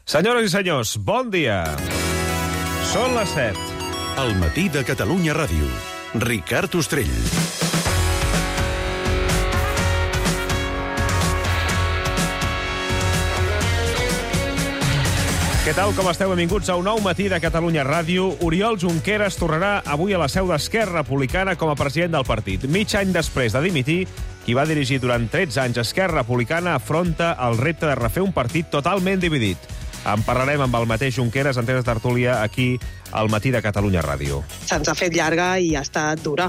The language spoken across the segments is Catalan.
Senyores i senyors, bon dia. Són les 7. El matí de Catalunya Ràdio. Ricard Ostrell. Què tal, com esteu? Benvinguts a un nou matí de Catalunya Ràdio. Oriol Junqueras tornarà avui a la seu d'Esquerra Republicana com a president del partit. Mig any després de dimitir, qui va dirigir durant 13 anys Esquerra Republicana afronta el repte de refer un partit totalment dividit. En parlarem amb el mateix Junqueras en temps de tertúlia aquí al matí de Catalunya Ràdio. Se'ns ha fet llarga i ha estat dura.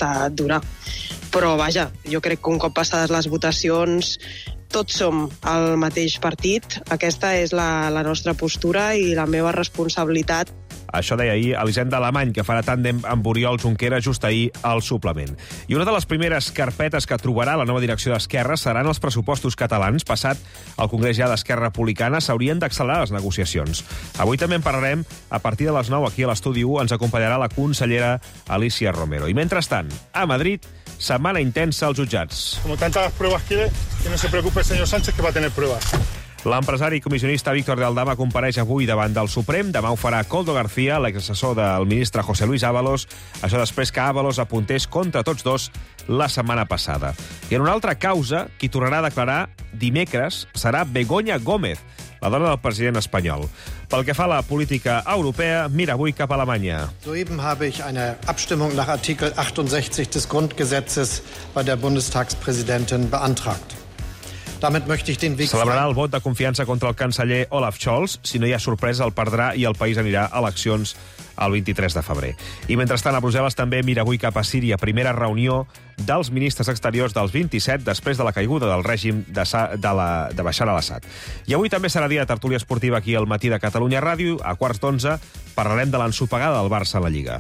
Però, vaja, jo crec que un cop passades les votacions tots som el mateix partit. Aquesta és la nostra postura i la meva responsabilitat. Això deia ahir Elisenda Alemany, que farà tàndem amb Oriol Junqueras just ahir al suplement. I una de les primeres carpetes que trobarà la nova direcció d'Esquerra seran els pressupostos catalans. Passat el Congrés ja d'Esquerra Republicana, s'haurien d'accelerar les negociacions. Avui també en parlarem a partir de les 9 aquí a l'Estudi 1. Ens acompanyarà la consellera Alicia Romero. I mentrestant, a Madrid, setmana intensa als jutjats. Como tantas pruebas quiere, que no se preocupe el señor Sánchez, que va a tener pruebas. L'empresari i comissionista Víctor de Aldama compareix avui davant del Suprem. Demà ho farà Koldo García, l'exassessor del ministre José Luis Ábalos. Això després que Ábalos apuntés contra tots dos la setmana passada. I en una altra causa, qui tornarà a declarar dimecres serà Begoña Gómez, la dona del president espanyol. Pel que fa a la política europea, mira avui cap a Alemanya. Soeben habe ich eine Abstimmung nach Artikel 68 des Grundgesetzes bei der Bundestagspräsidentin beantragt. Damit möchte ich den Weg... Celebrarà el vot de confiança contra el canceller Olaf Scholz. Si no hi ha sorpresa, el perdrà i el país anirà a eleccions el 23 de febrer. I mentrestant, a Brussel·les també mira avui cap a Síria. Primera reunió dels ministres exteriors dels 27 després de la caiguda del règim de Bashar al-Assad. I avui també serà dia de tertúlia esportiva aquí al matí de Catalunya Ràdio. A quarts d'11 parlarem de l'ensopegada del Barça a la Lliga.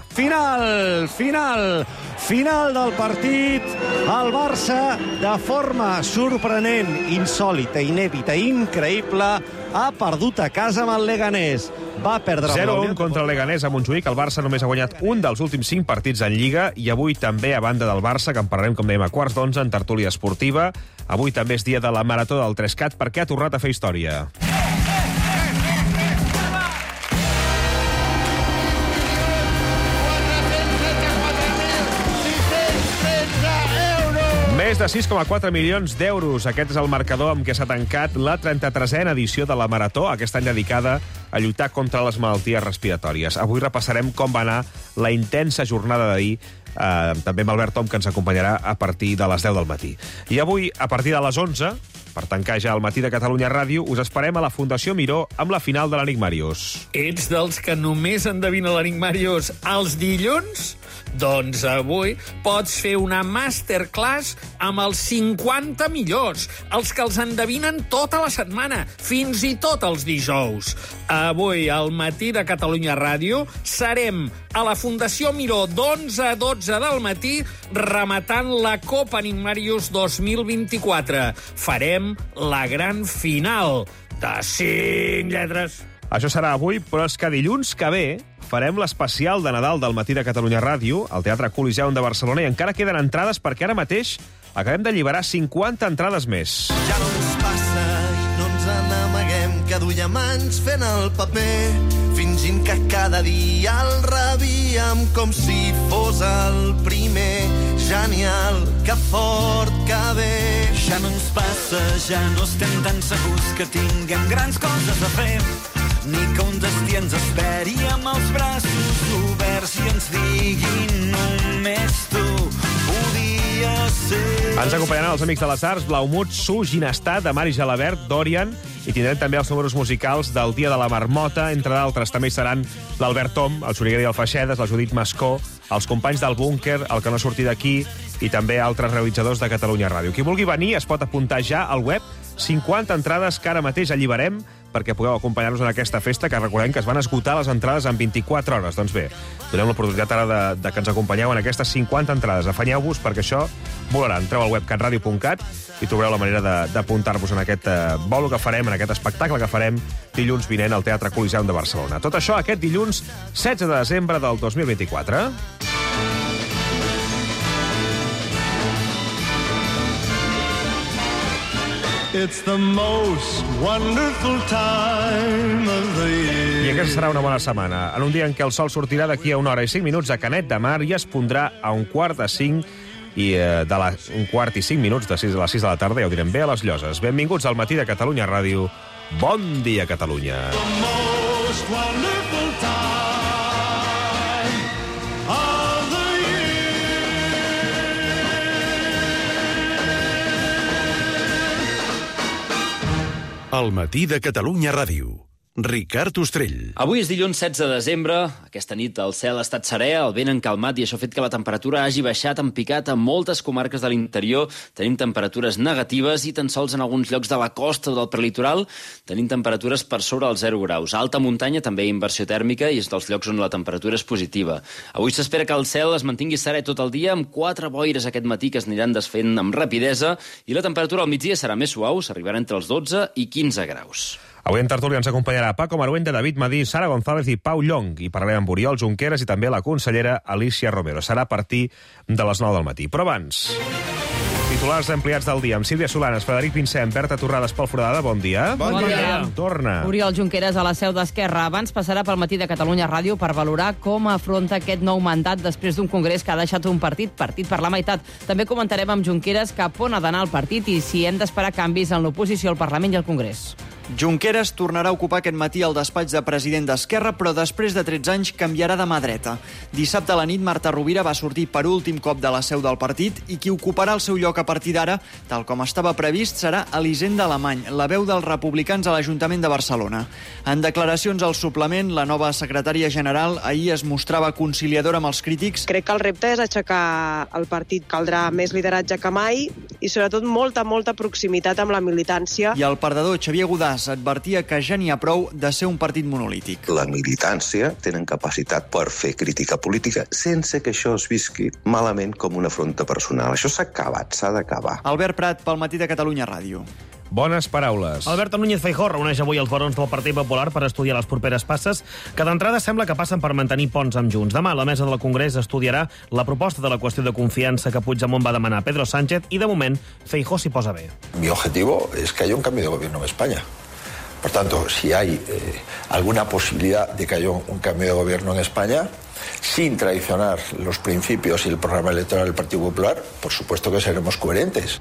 Final del partit. El Barça, de forma sorprenent, insòlita, inèdita, increïble, ha perdut a casa amb el Leganés. Va perdre 0-1 contra el Leganés a Montjuïc. El Barça només ha guanyat un dels últims 5 partits en Lliga i avui també, a banda del Barça, que en parlarem, com dèiem, a quarts d'11 en tertúlia esportiva. Avui també és dia de la Marató del 3CAT perquè ha tornat a fer història. Més de 6,4 milions d'euros. Aquest és el marcador amb què s'ha tancat la 33a edició de la Marató, aquest any dedicada a lluitar contra les malalties respiratòries. Avui repassarem com va anar la intensa jornada d'ahir, també amb Albert Tom, que ens acompanyarà a partir de les 10 del matí. I avui, a partir de les 11, per tancar ja el matí de Catalunya Ràdio, us esperem a la Fundació Miró amb la final de l'Enigmàrius. Ets dels que només endevina l'Enigmàrius els dilluns? Doncs avui pots fer una masterclass amb els 50 millors, els que els endevinen tota la setmana, fins i tot els dijous. Avui, al matí de Catalunya Ràdio, serem a la Fundació Miró d'11 a 12 del matí rematant la Copa Enigmàrius 2024. Farem la gran final de 5 lletres. Això serà avui, però és que dilluns que ve farem l'especial de Nadal del matí de Catalunya Ràdio al Teatre Coliseum de Barcelona i encara queden entrades perquè ara mateix acabem d'alliberar 50 entrades més. Ja no ens passa i no ens n'amaguem que duiem anys fent el paper, fingint que cada dia el rebíem com si fos el primer. Genial, que fort, que bé. Ja no ens passa, ja no estem tan segurs que tinguem grans coses a fer, ni que un destí ens esperi amb els braços oberts i ens diguin només tu podies ser. Ens acompanyaran els amics de les arts, Blaumut, Su, Ginestat, Amari Gelabert, Dorian, i tindrem també els números musicals del Dia de la Marmota, entre d'altres. També hi seran l'Albert Tom, el Xuriguer i el Feixedes, la Judit Mascó, els companys del Búnquer, el que no ha sortit d'aquí, i també altres realitzadors de Catalunya Ràdio. Qui vulgui venir es pot apuntar ja al web. 50 entrades que ara mateix alliberem perquè pugueu acompanyar-nos en aquesta festa, que recordem que es van esgotar les entrades en 24 hores. Doncs bé, donem l'oportunitat ara de que ens acompanyeu en aquestes 50 entrades. Afanyeu-vos perquè això volarà. Entreu al web catradio.cat i trobareu la manera d'apuntar-vos en aquest bolo que farem, en aquest espectacle que farem dilluns vinent al Teatre Coliseum de Barcelona. Tot això aquest dilluns 16 de desembre del 2024. It's the most wonderful time serà una bona setmana. En un dia en què el sol sortirà d'aquí a 1 hora i 5 minuts a Canet de Mar i es pondrà a 4:45 i de 1:45 de 6 a les 6 de la tarda, ja ho direm bé, a les Lloses. Benvinguts al Matí de Catalunya Ràdio. Bon dia, Catalunya. El Matí de Catalunya Ràdio. Ricard Ostrell. Avui és dilluns 16 de desembre. Aquesta nit el cel ha estat serè, el vent encalmat, i això ha fet que la temperatura hagi baixat en picat a moltes comarques de l'interior. Tenim temperatures negatives i tan sols en alguns llocs de la costa o del prelitoral tenim temperatures per sobre els 0 graus. A alta muntanya també hi ha inversió tèrmica i és dels llocs on la temperatura és positiva. Avui s'espera que el cel es mantingui serè tot el dia, amb 4 boires aquest matí que es aniran desfent amb rapidesa, i la temperatura al migdia serà més suau, s'arribarà entre els 12 i 15 graus. Avui en tertúlia ens acompanyarà Paco Maruenda, David Madí, Sara González i Pau Llong. I parlarem amb Oriol Junqueras i també la consellera Alicia Romero. Serà a partir de les 9 del matí. Però abans, titulars ampliats del dia amb Sílvia Solanes, Frederic Vincent, Berta Torrades, Pol Foradada. Bon dia. Bon dia. Torna. Oriol Junqueras a la seu d'Esquerra. Abans passarà pel Matí de Catalunya Ràdio per valorar com afronta aquest nou mandat després d'un congrés que ha deixat un partit per la meitat. També comentarem amb Junqueras cap on ha d'anar el partit i si hem d'esperar canvis en l'oposició al Parlament i al Congrés. Junqueras tornarà a ocupar aquest matí el despatx de president d'Esquerra, però després de 13 anys canviarà de mà dreta. Dissabte a la nit, Marta Rovira va sortir per últim cop de la seu del partit i qui ocuparà el seu lloc a partir d'ara, tal com estava previst, serà Elisenda Alemany, la veu dels republicans a l'Ajuntament de Barcelona. En declaracions al suplement, la nova secretària general ahir es mostrava conciliadora amb els crítics. Crec que el repte és aixecar el partit. Caldrà més lideratge que mai i, sobretot, molta proximitat amb la militància. I el perdedor, Xavier Godàs, advertia que ja n'hi ha prou de ser un partit monolític. La militància tenen capacitat per fer crítica política sense que això es visqui malament com una afronta personal. Això s'ha acabat, s'ha d'acabar. Albert Prat, pel Matí de Catalunya Ràdio. Bones paraules. Alberto Núñez Feijóo reuneix avui els barons del Partit Popular per estudiar les properes passes, que d'entrada sembla que passen per mantenir ponts amb Junts. Demà la mesa del Congrés estudiarà la proposta de la qüestió de confiança que Puigdemont va demanar a Pedro Sánchez i, de moment, Feijóo s'hi posa bé. Mi objetivo es que haya un cambio de gobierno en España. Por tanto, si hay alguna posibilidad de que haya un cambio de gobierno en España, sin traicionar los principios y el programa electoral del Partido Popular, por supuesto que seremos coherentes.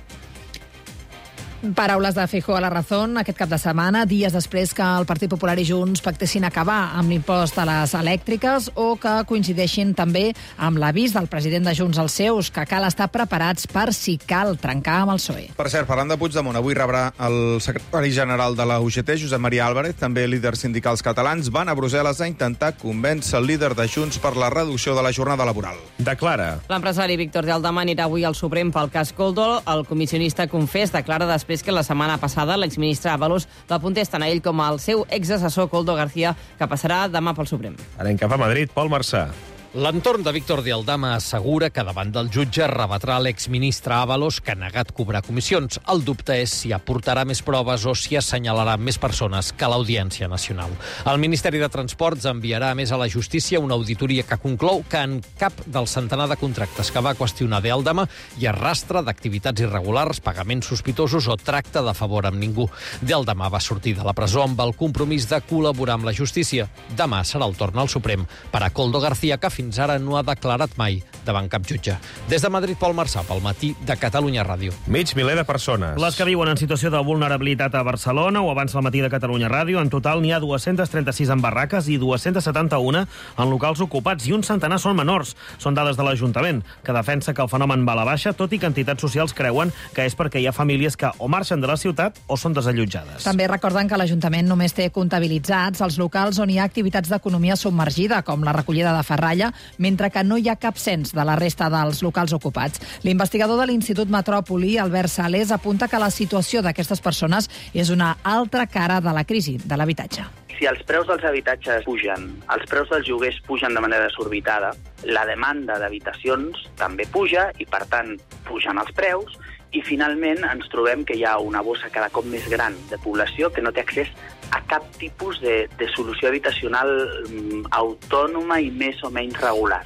Paraules de Feijóo a La Razón aquest cap de setmana, dies després que el Partit Popular i Junts pactessin acabar amb l'impost a les elèctriques o que coincideixin també amb l'avís del president de Junts als seus, que cal estar preparats per si cal trencar amb el PSOE. Per cert, parlant de Puigdemont, avui rebrà el secretari general de la UGT, Josep Maria Álvarez, també líders sindicals catalans, van a Brussel·les a intentar convèncer el líder de Junts per la reducció de la jornada laboral. Declara. L'empresari Víctor de Aldama anirà avui al Suprem pel cas Koldo. El comissionista confés declara després que la setmana passada l'exministre Ábalos l'apuntesten a ell com el seu exassessor Koldo García, que passarà demà pel Suprem. Anem cap a Madrid, Pol Marçà. L'entorn de Víctor de Aldama assegura que davant del jutge rebatrà l'exministre Ábalos, que ha negat cobrar comissions. El dubte és si aportarà més proves o si assenyalarà més persones que l'Audiència Nacional. El Ministeri de Transports enviarà a més a la justícia una auditoria que conclou que en cap del centenar de contractes que va qüestionar de Aldama hi ha rastre d'activitats irregulars, pagaments sospitosos o tracte de favor amb ningú. De Aldama va sortir de la presó amb el compromís de col·laborar amb la justícia. Demà serà el torn al Suprem per a Koldo García, que fins ara no ha declarat mai davant cap jutge. Des de Madrid, Pol Marçà, pel Matí de Catalunya Ràdio. Mig miler de persones. Les que viuen en situació de vulnerabilitat a Barcelona o abans al Matí de Catalunya Ràdio. En total n'hi ha 236 en barraques i 271 en locals ocupats i un centenar són menors. Són dades de l'Ajuntament, que defensa que el fenomen va a la baixa, tot i que entitats socials creuen que és perquè hi ha famílies que o marxen de la ciutat o són desallotjades. També recorden que l'Ajuntament només té comptabilitzats els locals on hi ha activitats d'economia submergida, com la recollida de ferralla, mentre que no hi ha cap cens de la resta dels locals ocupats. L'investigador de l'Institut Metròpoli, Albert Sales, apunta que la situació d'aquestes persones és una altra cara de la crisi de l'habitatge. Si els preus dels habitatges pugen, els preus dels lloguers pugen de manera desorbitada, la demanda d'habitacions també puja i, per tant, pugen els preus i, finalment, ens trobem que hi ha una bossa cada cop més gran de població que no té accés a cap tipus de solució habitacional autònoma i més o menys regular.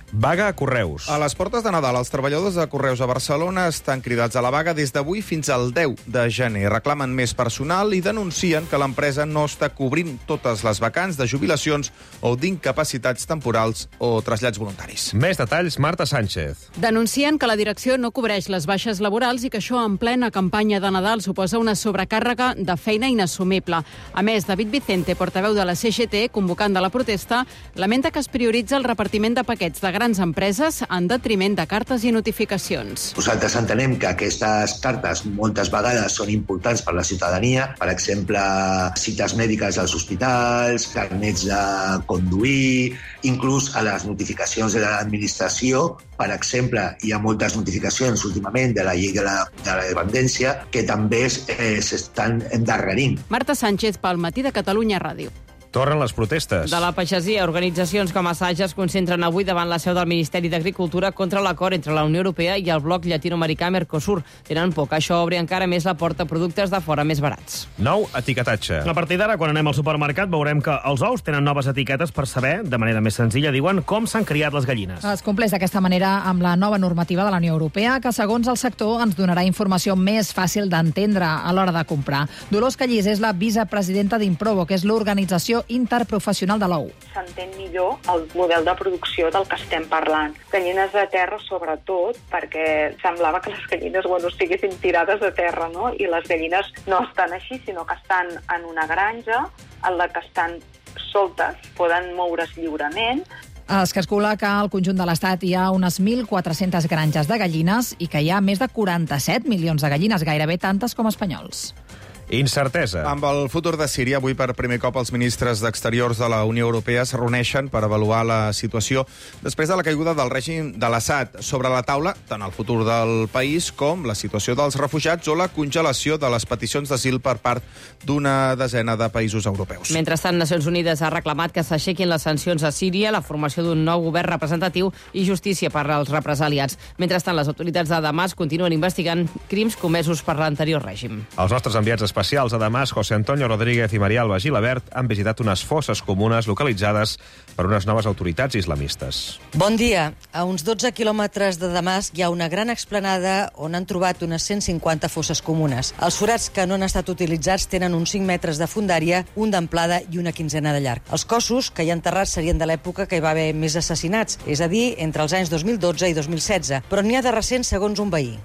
Vaga a Correus. A les portes de Nadal, els treballadors de Correus a Barcelona estan cridats a la vaga des d'avui fins al 10 de gener. Reclamen més personal i denuncien que l'empresa no està cobrint totes les vacants de jubilacions o d'incapacitats temporals o trasllats voluntaris. Més detalls, Marta Sánchez. Denuncien que la direcció no cobreix les baixes laborals i que això en plena campanya de Nadal suposa una sobrecàrrega de feina inassumible. A més, David Vicente, portaveu de la CGT, convocant de la protesta, lamenta que es prioritza el repartiment de paquets de grans empreses en detriment de cartes i notificacions. Nosaltres entenem que aquestes cartes moltes vegades són importants per la ciutadania, per exemple, cites mèdiques als hospitals, carnets de conduir, inclús a les notificacions de l'administració. Per exemple, hi ha moltes notificacions últimament de la llei de la dependència que també s'estan endarrerint. Marta Sánchez, pel Matí de Catalunya Ràdio. Tornen les protestes. De la pagesia, organitzacions com Assaja es concentren avui davant la seu del Ministeri d'Agricultura contra l'acord entre la Unió Europea i el bloc llatinoamericà Mercosur. Tenen por que això obri encara més la porta a productes de fora més barats. Nou etiquetatge. A partir d'ara, quan anem al supermercat, veurem que els ous tenen noves etiquetes per saber, de manera més senzilla, diuen com s'han criat les gallines. Es compleix d'aquesta manera amb la nova normativa de la Unió Europea, que, segons el sector, ens donarà informació més fàcil d'entendre a l'hora de comprar. Dolors Callís és la vicepresidenta d'Improvo, que és l'organització interprofessional de l'ou. S'entén millor el model de producció del que estem parlant. Gallines de terra, sobretot, perquè semblava que les gallines estiguessin tirades a terra, no? I les gallines no estan així, sinó que estan en una granja, en la que estan soltes, poden moure's lliurement. Es calcula que al conjunt de l'Estat hi ha unes 1.400 granges de gallines i que hi ha més de 47 milions de gallines, gairebé tantes com espanyols. Incertesa. Amb el futur de Síria, avui per primer cop els ministres d'Exteriors de la Unió Europea es reuneixen per avaluar la situació després de la caiguda del règim de l'Assad. Sobre la taula, tant el futur del país com la situació dels refugiats o la congelació de les peticions d'asil per part d'una desena de països europeus. Mentrestant, Nacions Unides ha reclamat que s'aixequin les sancions a Síria, la formació d'un nou govern representatiu i justícia per als represaliats. Mentrestant, les autoritats de Damasc continuen investigant crims comesos per l'anterior règim. Els nostres enviats especials a Damasc, José Antonio Rodríguez i María Alba Gilabert, han visitat unes fosses comunes localitzades per unes noves autoritats islamistes. Bon dia. A uns 12 quilòmetres de Damasc hi ha una gran explanada on han trobat unes 150 fosses comunes. Els forats que no han estat utilitzats tenen uns 5 metres de fondària, un d'amplada i una quinzena de llarg. Els cossos que hi ha enterrats serien de l'època que hi va haver més assassinats, és a dir, entre els anys 2012 i 2016, però n'hi ha de recents segons un veí.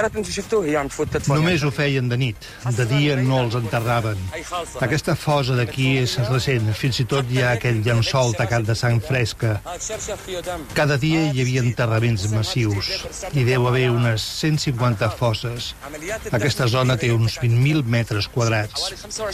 Només ho feien de nit. De dia no els enterraven. Aquesta fosa d'aquí és recent. Fins i tot hi ha aquell llençol tacat de sang fresca. Cada dia hi havia enterraments massius. Hi deu haver unes 150 fosses. Aquesta zona té uns 20.000 metres quadrats.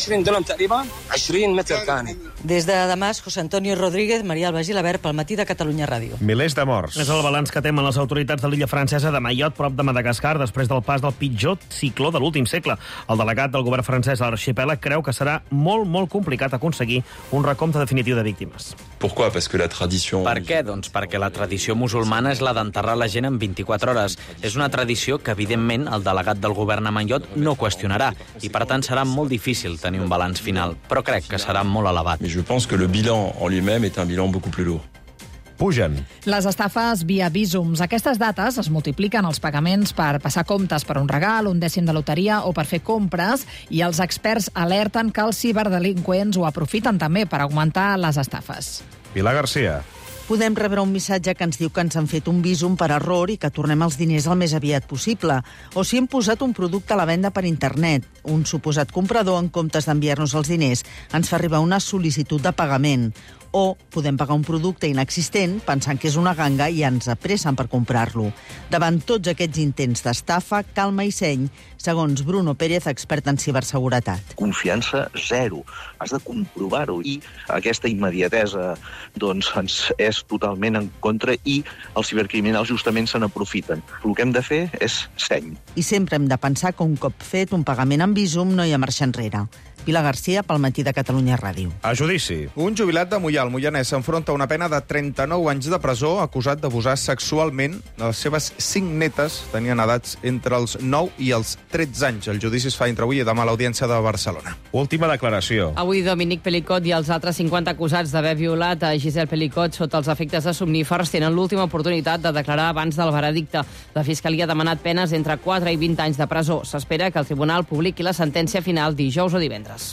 Des de Damasc, José Antonio Rodríguez, María Alba Gilabert, pel Matí de Catalunya Ràdio. Milers de morts. És el balanç que temen les autoritats de l'illa francesa de Mayotte, prop de Madagascar, després del pas del pitjor cicló de l'últim segle. El delegat del govern francès a l'arxipèlag creu que serà molt complicat aconseguir un recompte definitiu de víctimes. Per què? Doncs perquè la tradició musulmana és la d'enterrar la gent en 24 hores. És una tradició que, evidentment, el delegat del govern a Mayotte no qüestionarà i, per tant, serà molt difícil tenir un balanç final, però crec que serà molt elevat. Je pense que le bilan en lui-même est un bilan beaucoup plus lourd. Pugen. Les estafes via Bizums. Aquestes dates es multipliquen els pagaments per passar comptes per un regal, un dècim de loteria o per fer compres, i els experts alerten que els ciberdelinqüents ho aprofiten també per augmentar les estafes. Pilar Garcia. Podem rebre un missatge que ens diu que ens han fet un Bizum per error i que tornem els diners el més aviat possible. O si hem posat un producte a la venda per internet. Un suposat comprador, en comptes d'enviar-nos els diners, ens fa arribar una sol·licitud de pagament. O podem pagar un producte inexistent pensant que és una ganga i ens apressen per comprar-lo. Davant tots aquests intents d'estafa, calma i seny, segons Bruno Pérez, expert en ciberseguretat. Confiança zero. Has de comprovar-ho i aquesta immediatesa ens és totalment en contra i els cibercriminals justament se n'aprofiten. El que hem de fer és seny. I sempre hem de pensar que un cop fet un pagament amb Bizum no hi ha marxa enrere. Pilar Garcia, pel Matí de Catalunya Ràdio. A judici. Un jubilat de Moià, al Moianès, s'enfronta a una pena de 39 anys de presó acusat d'abusar sexualment les seves 5 netes, tenien edats entre els 9 i els 13 anys. El judici es fa entre avui i demà a l'Audiència de Barcelona. Última declaració. Avui Dominic Pelicot i els altres 50 acusats d'haver violat a Giselle Pelicot sota els efectes de somnífers tenen l'última oportunitat de declarar abans del veredicte. La Fiscalia ha demanat penes entre 4 i 20 anys de presó. S'espera que el tribunal publiqui la sentència final dijous o divendres.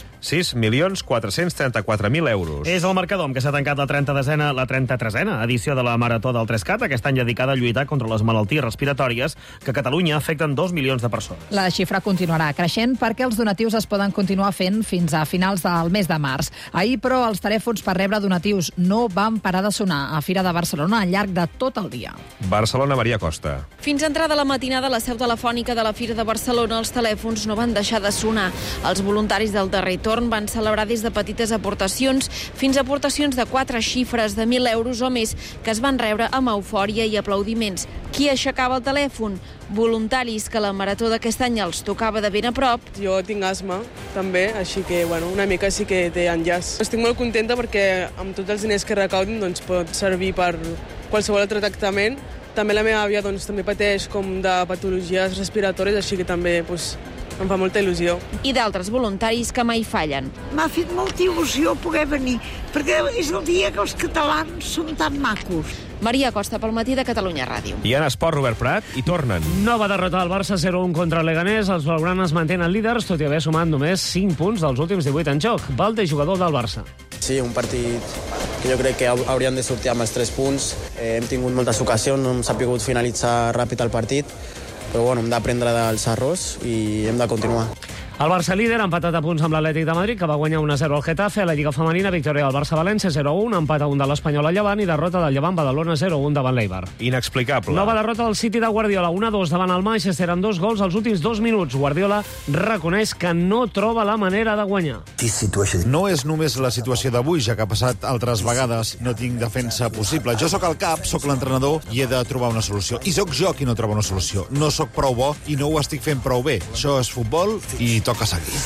6.434.000 euros. És el marcador amb què s'ha tancat la 33a edició de la Marató del 3CAT, aquest any dedicada a lluitar contra les malalties respiratòries que a Catalunya afecten 2 milions de persones. La xifra continuarà creixent perquè els donatius es poden continuar fent fins a finals del mes de març. Ahir, però, els telèfons per rebre donatius no van parar de sonar a Fira de Barcelona al llarg de tot el dia. Barcelona, Maria Costa. Fins a entrada la matinada a la seu telefònica de la Fira de Barcelona, els telèfons no van deixar de sonar. Els voluntaris del darrer torn van celebrar des de petites aportacions fins a aportacions de 4 xifres de 1.000 euros o més que es van rebre amb eufòria i aplaudiments. Qui aixecava el telèfon? Voluntaris que la marató d'aquest any els tocava de ben a prop. Jo tinc asma, també, així que, una mica sí que té enllaç. Estic molt contenta perquè amb tots els diners que recaudin doncs, pot servir per qualsevol altre tractament. També la meva àvia també pateix com de patologies respiratòries, així que també em fa molta il·lusió. I d'altres voluntaris que mai fallen. M'ha fet molta il·lusió poder venir, perquè és el dia que els catalans són tan macos. Maria Costa, pel Matí de Catalunya Ràdio. I en esport, Robert Prat, i tornen. Nova derrota del Barça 0-1 contra el Leganés. Els blaugranes mantenen líders, tot i haver sumat només 5 punts dels últims 18 en joc. Valde, jugador del Barça. Sí, un partit que jo crec que hauríem de sortir amb els 3 punts. Hem tingut moltes ocasions, no hem sabut finalitzar ràpid el partit, però hem d'aprendre dels errors i hem de continuar. El Barça líder ha empatat a punts amb l'Atlètic de Madrid, que va guanyar 1-0 al Getafe. A la Lliga Femenina, victòria del Barça-València 0-1, empat a 1 de l'Espanyol a Llevant i derrota del Llevant Badalona 0-1 davant l'Eibar. Inexplicable. Nova derrota del City de Guardiola, 1-2 davant el Manchester amb 2 gols als últims 2 minuts. Guardiola reconeix que no troba la manera de guanyar. No és només la situació d'avui, ja que ha passat altres vegades. No tinc defensa possible. Jo sóc el cap, sóc l'entrenador i he de trobar una solució. I sóc jo qui no troba una solució. No sóc prou bo i no ho estic fent prou bé. Això és futbol i toca seguir.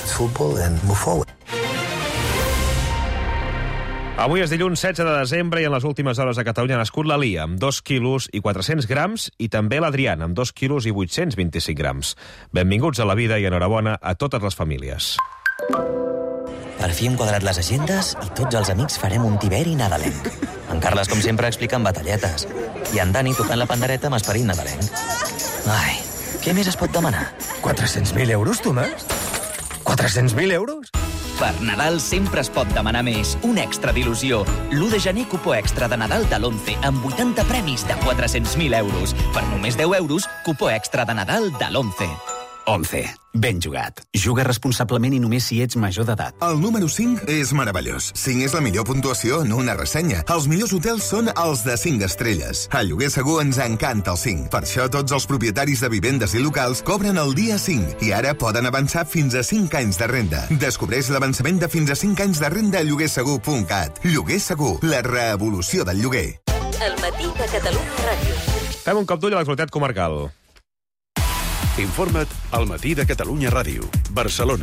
Avui és dilluns 16 de desembre i en les últimes hores a Catalunya ha nascut la Lia, amb 2 quilos i 400 grams, i també l'Adrián, amb 2 quilos i 825 grams. Benvinguts a la vida i enhorabona a totes les famílies. Per fi hem quadrat les agendes i tots els amics farem un tiberi nadalenc. En Carles, com sempre, explicant batalletes. I en Dani tocant la pandereta amb esperit nadalenc. Ai, què més es pot demanar? 400.000 euros, Tomàs? 400.000 euros? Per Nadal sempre es pot demanar més. Un extra d'il·lusió. L'1 de gener, cupó extra de Nadal de l'11 amb 80 premis de 400.000 euros. Per només 10 euros, cupó extra de Nadal de l'11. 11. Ben jugat. Juga responsablement i només si ets major d'edat. El número 5 és meravellós. 5 és la millor puntuació en una ressenya. Els millors hotels són els de 5 estrelles. A Lloguer Segur ens encanta el 5. Per això tots els propietaris de vivendes i locals cobren el dia 5 i ara poden avançar fins a 5 anys de renda. Descobreix l'avançament de fins a 5 anys de renda a lloguersegur.cat. Lloguer Segur, la revolució del lloguer. El Matí de Catalunya Ràdio. Fem un cop d'ull a l'actualitat comarcal. Informa't al Matí de Catalunya Ràdio, Barcelona.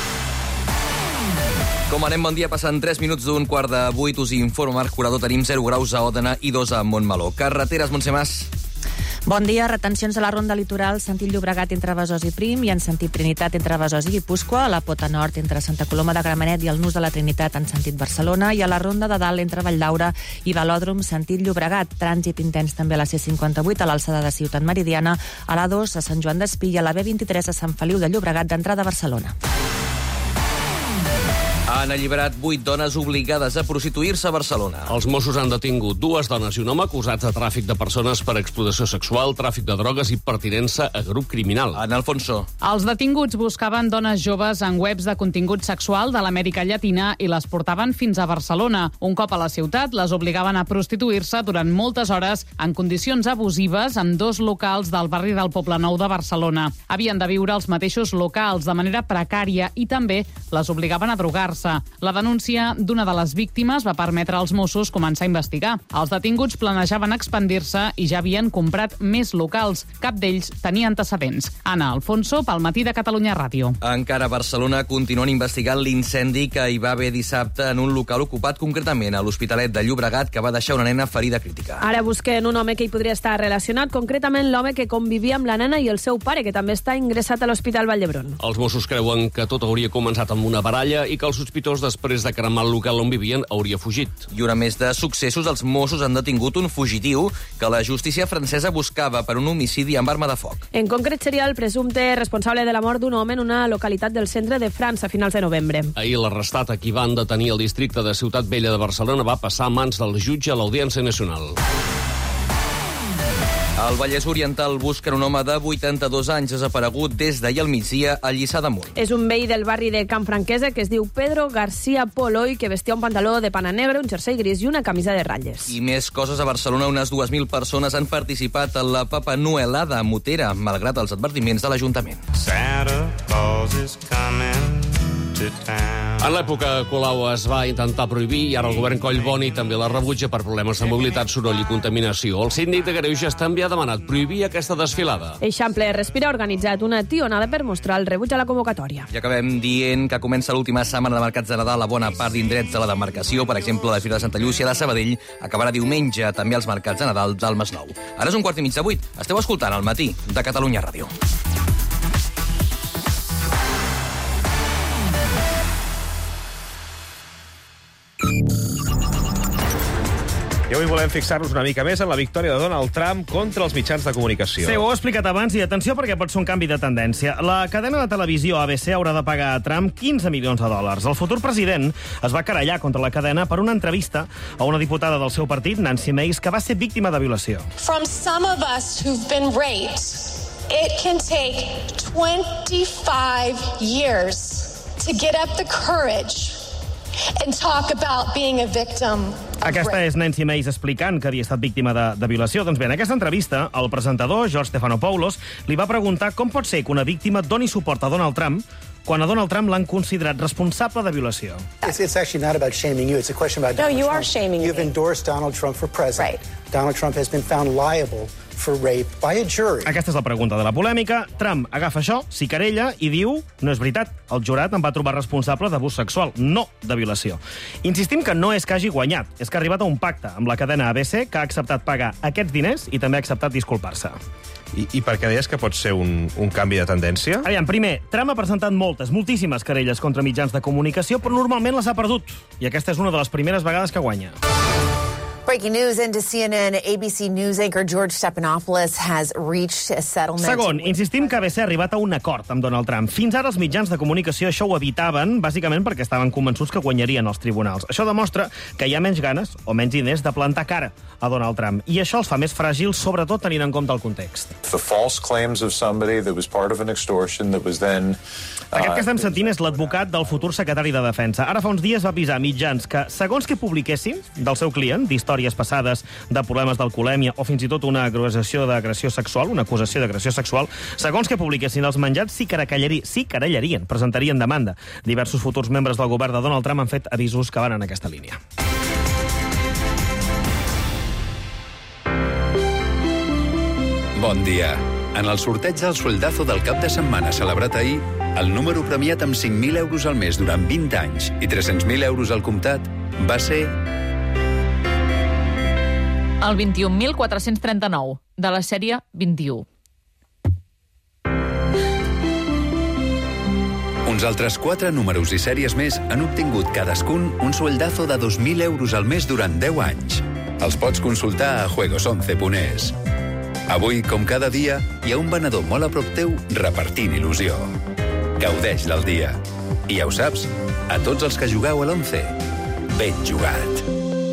Com anem, bon dia, passant 3 minuts d'un quart de 8, us informa Marc Curador, tenim 0 graus a Òdena i 2 a Montmeló. Carreteres, Montse Mas. Bon dia, retencions a la ronda litoral, sentit Llobregat entre Besòs i Prim i en sentit Trinitat entre Besòs i Guipúscoa, a la Pota Nord entre Santa Coloma de Gramenet i el Nus de la Trinitat en sentit Barcelona i a la ronda de dalt entre Valldaura i Velòdrom sentit Llobregat. Trànsit intens també a la C58 a l'alçada de Ciutat Meridiana, a l'A2 a Sant Joan d'Espí i a la B23 a Sant Feliu de Llobregat d'entrada a Barcelona. Han alliberat 8 dones obligades a prostituir-se a Barcelona. Els Mossos han detingut 2 dones i un home acusats de tràfic de persones per explotació sexual, tràfic de drogues i pertinença a grup criminal. En Alfonso. Els detinguts buscaven dones joves en webs de contingut sexual de l'Amèrica Llatina i les portaven fins a Barcelona. Un cop a la ciutat, les obligaven a prostituir-se durant moltes hores en condicions abusives en 2 locals del barri del Poblenou de Barcelona. Havien de viure els mateixos locals de manera precària i també les obligaven a drogar-se. força. La denúncia d'una de les víctimes va permetre als Mossos començar a investigar. Els detinguts planejaven expandir-se i ja havien comprat més locals. Cap d'ells tenia antecedents. Anna Alfonso, pel Matí de Catalunya Ràdio. Encara a Barcelona continuen investigant l'incendi que hi va haver dissabte en un local ocupat, concretament a l'Hospitalet de Llobregat, que va deixar una nena ferida crítica. Ara busquen un home que hi podria estar relacionat, concretament l'home que convivia amb la nena i el seu pare, que també està ingressat a l'Hospital Vall d'Hebron. Els Mossos creuen que tot hauria començat amb una baralla i que el sospitós, després de cremar el local on vivien, hauria fugit. I una més de successos, els Mossos han detingut un fugitiu que la justícia francesa buscava per un homicidi amb arma de foc. En concret seria el presumpte responsable de la mort d'un home en una localitat del centre de França a finals de novembre. Ahir l'arrestat, a qui van detenir al districte de Ciutat Vella de Barcelona, va passar a mans del jutge a l'Audiència Nacional. Al Vallès Oriental busquen un home de 82 anys desaparegut des d'ahir al migdia a Lliçà d'Amunt. És un veí del barri de Can Franquesa que es diu Pedro García Poloy, que vestia un pantaló de pana negre, un jersei gris i una camisa de ratlles. I més coses a Barcelona. Unes 2.000 persones han participat en la Papa Noelada motera, malgrat els advertiments de l'Ajuntament. Santa Claus is coming to town. En l'època Colau es va intentar prohibir i ara el govern Collboni també la rebutja per problemes de mobilitat, soroll i contaminació. El síndic de Greuges també ha demanat prohibir aquesta desfilada. Eixample Respira ha organitzat una tionada per mostrar el rebuig a la convocatòria. I acabem dient que comença l'última setmana de mercats de Nadal a bona part d'indrets de la demarcació. Per exemple, la Fira de Santa Llúcia de Sabadell acabarà diumenge també als mercats de Nadal del Masnou. Ara és 7:15. Esteu escoltant El Matí de Catalunya Ràdio. I avui volem fixar-nos una mica més en la victòria de Donald Trump contra els mitjans de comunicació. Sí, ho he explicat abans i atenció perquè pot ser un canvi de tendència. La cadena de televisió ABC haurà de pagar a Trump 15 milions de dòlars. El futur president es va querellar contra la cadena per una entrevista a una diputada del seu partit, Nancy Mace, que va ser víctima de violació. From some of us who've been raped, it can take 25 years to get up the courage and talk about being a victim. Aquesta és Nancy Mace explicant que havia estat víctima de violació. Doncs bé, en aquesta entrevista, el presentador, George Stephanopoulos, li va preguntar com pot ser que una víctima doni suport a Donald Trump quan a Donald Trump l'han considerat responsable de violació. It's actually not about shaming you. It's a question about Donald Trump. No, you are shaming me. You've endorsed Donald Trump for president. Right. Donald Trump has been found liable for rape by a jury. Aquesta és la pregunta de la polèmica. Trump agafa això, s'hi querella i diu no és veritat, el jurat em va trobar responsable d'abús sexual, no de violació. Insistim que no és que hagi guanyat, és que ha arribat a un pacte amb la cadena ABC que ha acceptat pagar aquests diners i també ha acceptat disculpar-se. I per què deies que pot ser un canvi de tendència? Aviam, primer, Trump ha presentat moltíssimes querelles contra mitjans de comunicació, però normalment les ha perdut. I aquesta és una de les primeres vegades que guanya. Breaking news into CNN, ABC News anchor George Stephanopoulos has reached a settlement. Segon, insistim que ABC ha arribat a un acord amb Donald Trump. Fins ara els mitjans de comunicació això ho evitaven, bàsicament perquè estaven convençuts que guanyarien els tribunals. Això demostra que hi ha menys ganes o menys diners de plantar cara a Donald Trump. I això els fa més fràgils, sobretot tenint en compte el context. The false claims of somebody that was part of an extortion that was then... Aquest que estem sentint és l'advocat del futur secretari de Defensa. Ara fa uns dies va avisar mitjans que, segons que publiquessin del seu client, d'històries passades, de problemes d'alcoholèmia o fins i tot una acusació d'agressió sexual, segons que publiquessin els menjats s'hi querellarien, presentarien demanda. Diversos futurs membres del govern de Donald Trump han fet avisos que van en aquesta línia. Bon dia. En el sorteig del soldazo del cap de setmana celebrat ahir, el número premiat amb 5.000 euros al mes durant 20 anys i 300.000 euros al comptat va ser... El 21.439, de la sèrie 21. Uns altres 4 números i sèries més han obtingut cadascun un sueldazo de 2.000 euros al mes durant 10 anys. Els pots consultar a juegos11.es. Avui, com cada dia, hi ha un venedor molt a prop teu repartint il·lusió. Gaudeix del dia. I ja ho saps, a tots els que jugueu a l'11, ben jugat.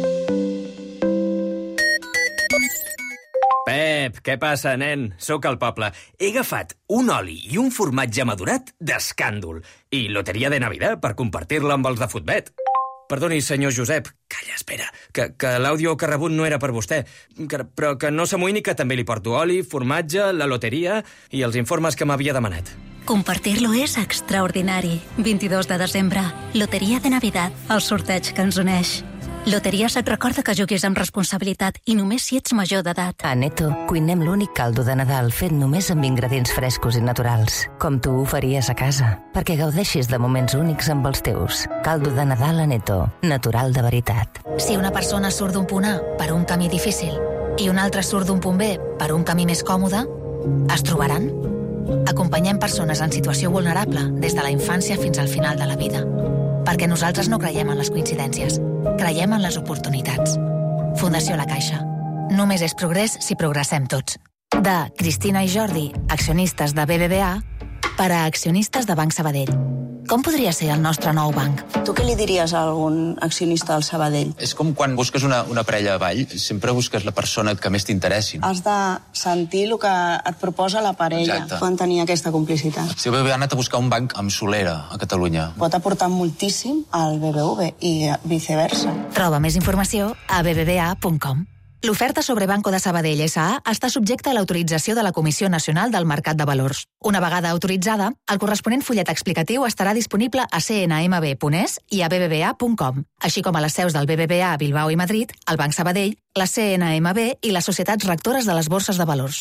Pep, què passa, nen? Sóc al poble. He agafat un oli i un formatge madurat d'escàndol i loteria de Navidad per compartir-la amb els de Futbet. Perdoni, senyor Josep. Calla, espera, que l'àudio que ha rebut no era per vostè. Però que no s'amoïni que també li porto oli, formatge, la loteria i els informes que m'havia demanat. Compartir-lo és extraordinari. 22 de desembre, Loteria de Navidad, el sorteig que ens uneix. Loteries et recorda que juguis amb responsabilitat i només si ets major d'edat. A Neto cuinem l'únic caldo de Nadal fet només amb ingredients frescos i naturals, com tu ho faries a casa, perquè gaudeixis de moments únics amb els teus. Caldo de Nadal a Neto, natural de veritat. Si una persona surt d'un punt A per un camí difícil i una altra surt d'un punt B per un camí més còmode, es trobaran? Acompanyem persones en situació vulnerable des de la infància fins al final de la vida. Perquè nosaltres no creiem en les coincidències. Creiem en les oportunitats. Fundació La Caixa. Només és progrés si progressem tots. De Cristina i Jordi, accionistes de BBVA, per a accionistes de Banc Sabadell. Com podria ser el nostre nou banc? Tu què li diries a algun accionista del Sabadell? És com quan busques una parella a ball, sempre busques la persona que més t'interessi. Has de sentir el que et proposa la parella. Exacte. Quan tenir aquesta complicitat. Si BBVA ha anat a buscar un banc amb solera a Catalunya. Pot aportar moltíssim al BBV i viceversa. Troba més informació a bbva.com. L'oferta sobre Banco de Sabadell S.A. està subjecta a l'autorització de la Comissió Nacional del Mercat de Valors. Una vegada autoritzada, el corresponent fullet explicatiu estarà disponible a cnmb.es i a bbva.com, així com a les seus del BBVA a Bilbao i Madrid, el Banc Sabadell, la CNMB i les societats rectores de les borses de valors.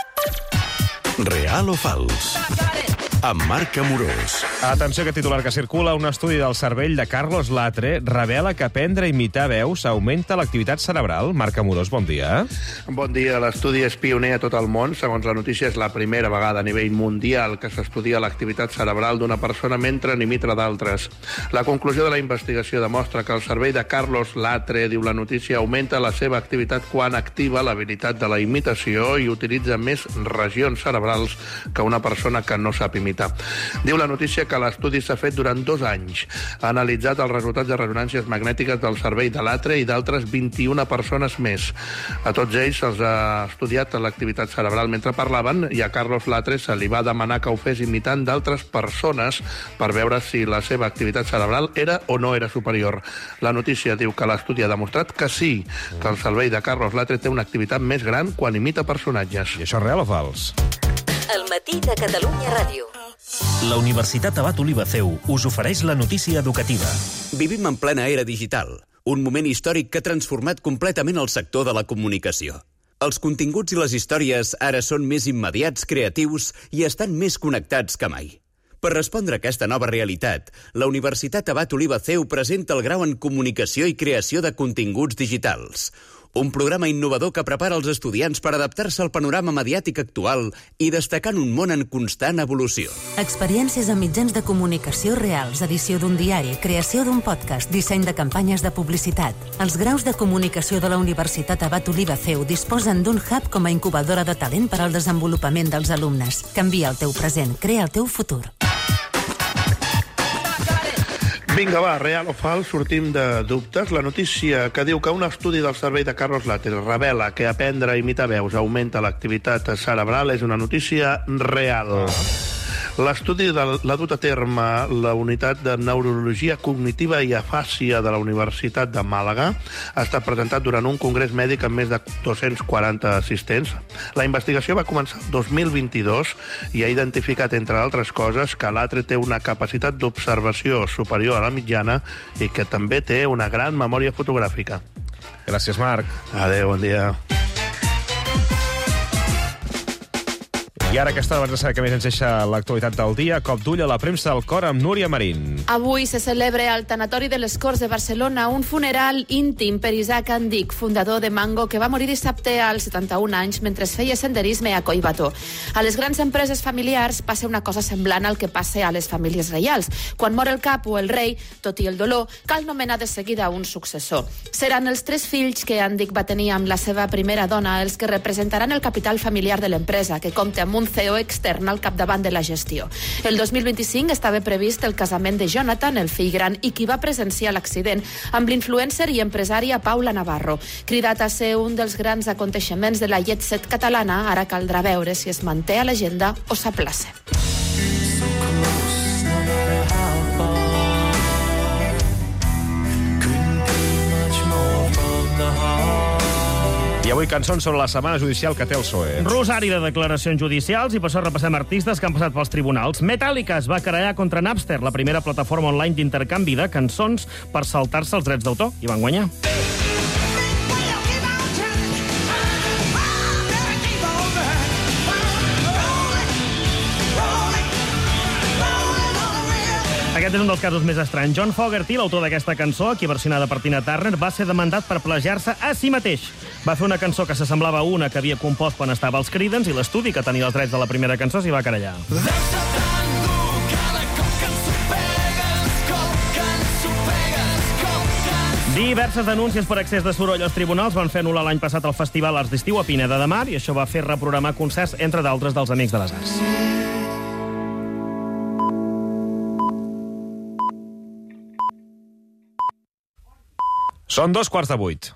Real o fals? Amb Marc Amorós. Atenció, que titular que circula. Un estudi del cervell de Carlos Latre revela que aprendre a imitar veus augmenta l'activitat cerebral. Marc Amorós, bon dia. Bon dia. L'estudi és pioner a tot el món. Segons la notícia, és la primera vegada a nivell mundial que s'estudia l'activitat cerebral d'una persona mentre n'imita d'altres. La conclusió de la investigació demostra que el cervell de Carlos Latre, diu la notícia, augmenta la seva activitat quan activa l'habilitat de la imitació i utilitza més regions cerebrals que una persona que no sap imitar. Diu la notícia que l'estudi s'ha fet durant 2 anys. Ha analitzat els resultats de ressonàncies magnètiques del cervell de Latre i d'altres 21 persones més. A tots ells se'ls ha estudiat l'activitat cerebral mentre parlaven i a Carlos Latre se li va demanar que ho fes imitant d'altres persones per veure si la seva activitat cerebral era o no era superior. La notícia diu que l'estudi ha demostrat que sí, que el cervell de Carlos Latre té una activitat més gran quan imita personatges. I això és real o fals? El matí de Catalunya Ràdio. La Universitat Abat Oliva CEU us ofereix la notícia educativa. Vivim en plena era digital, un moment històric que ha transformat completament el sector de la comunicació. Els continguts i les històries ara són més immediats, creatius i estan més connectats que mai. Per respondre a aquesta nova realitat, la Universitat Abat Oliva CEU presenta el grau en Comunicació i Creació de Continguts Digitals, un programa innovador que prepara els estudiants per adaptar-se al panorama mediàtic actual i destacar en un món en constant evolució. Experiències en mitjans de comunicació reals, edició d'un diari, creació d'un podcast, disseny de campanyes de publicitat. Els graus de comunicació de la Universitat Abat Oliva CEU disposen d'un hub com a incubadora de talent per al desenvolupament dels alumnes. Canvia el teu present, crea el teu futur. Vinga, va, real o fals, sortim de dubtes. La notícia que diu que un estudi del cervell de Carlos Latre revela que aprendre a imitar veus augmenta l'activitat cerebral és una notícia real. L'estudi l'ha dut a terme la Unitat de Neurologia Cognitiva i Afàsia de la Universitat de Màlaga. Ha estat presentat durant un congrés mèdic amb més de 240 assistents. La investigació va començar el 2022 i ha identificat, entre altres coses, que Latre té una capacitat d'observació superior a la mitjana i que també té una gran memòria fotogràfica. Gràcies, Marc. Adéu, bon dia. I ara aquesta hora abans de saber què més ens deixa l'actualitat del dia, cop d'ull a la premsa del cor amb Núria Marín. Avui se celebra al Tanatori de les Corts de Barcelona un funeral íntim per Isaac Andic, fundador de Mango, que va morir dissabte als 71 anys mentre feia senderisme a Collbató. A les grans empreses familiars passa una cosa semblant al que passa a les famílies reials. Quan mor el cap o el rei, tot i el dolor, cal nomenar de seguida un successor. Seran els 3 fills que Andic va tenir amb la seva primera dona els que representaran el capital familiar de l'empresa, que compta amb un CEO extern al capdavant de la gestió. El 2025 estava previst el casament de Jonathan, el fill gran, i qui va presenciar l'accident amb l'influencer i empresària Paula Navarro. Cridat a ser un dels grans aconteixements de la jet set catalana, ara caldrà veure si es manté a l'agenda o s'aplaça. I avui Avui cançons sobre la setmana judicial que té el PSOE. Rosari de declaracions judicials i per això repassem artistes que han passat pels tribunals. Metallica es va querellar contra Napster, la primera plataforma online d'intercanvi de cançons per saltar-se els drets d'autor, i van guanyar. Aquest és un dels casos més estranys. John Fogerty, l'autor d'aquesta cançó, aquí versionada per Tina Turner, va ser demandat per plagiar-se a si mateix. Va fer una cançó que s'assemblava a una que havia compost quan estava als Creedence i l'estudi, que tenia els drets de la primera cançó, s'hi va querellar. Diverses denúncies per excés de soroll als tribunals van fer anul·lar l'any passat el Festival Arts d'Estiu a Pineda de Mar i això va fer reprogramar concerts, entre d'altres, dels Amics de les Arts. Són 7:15.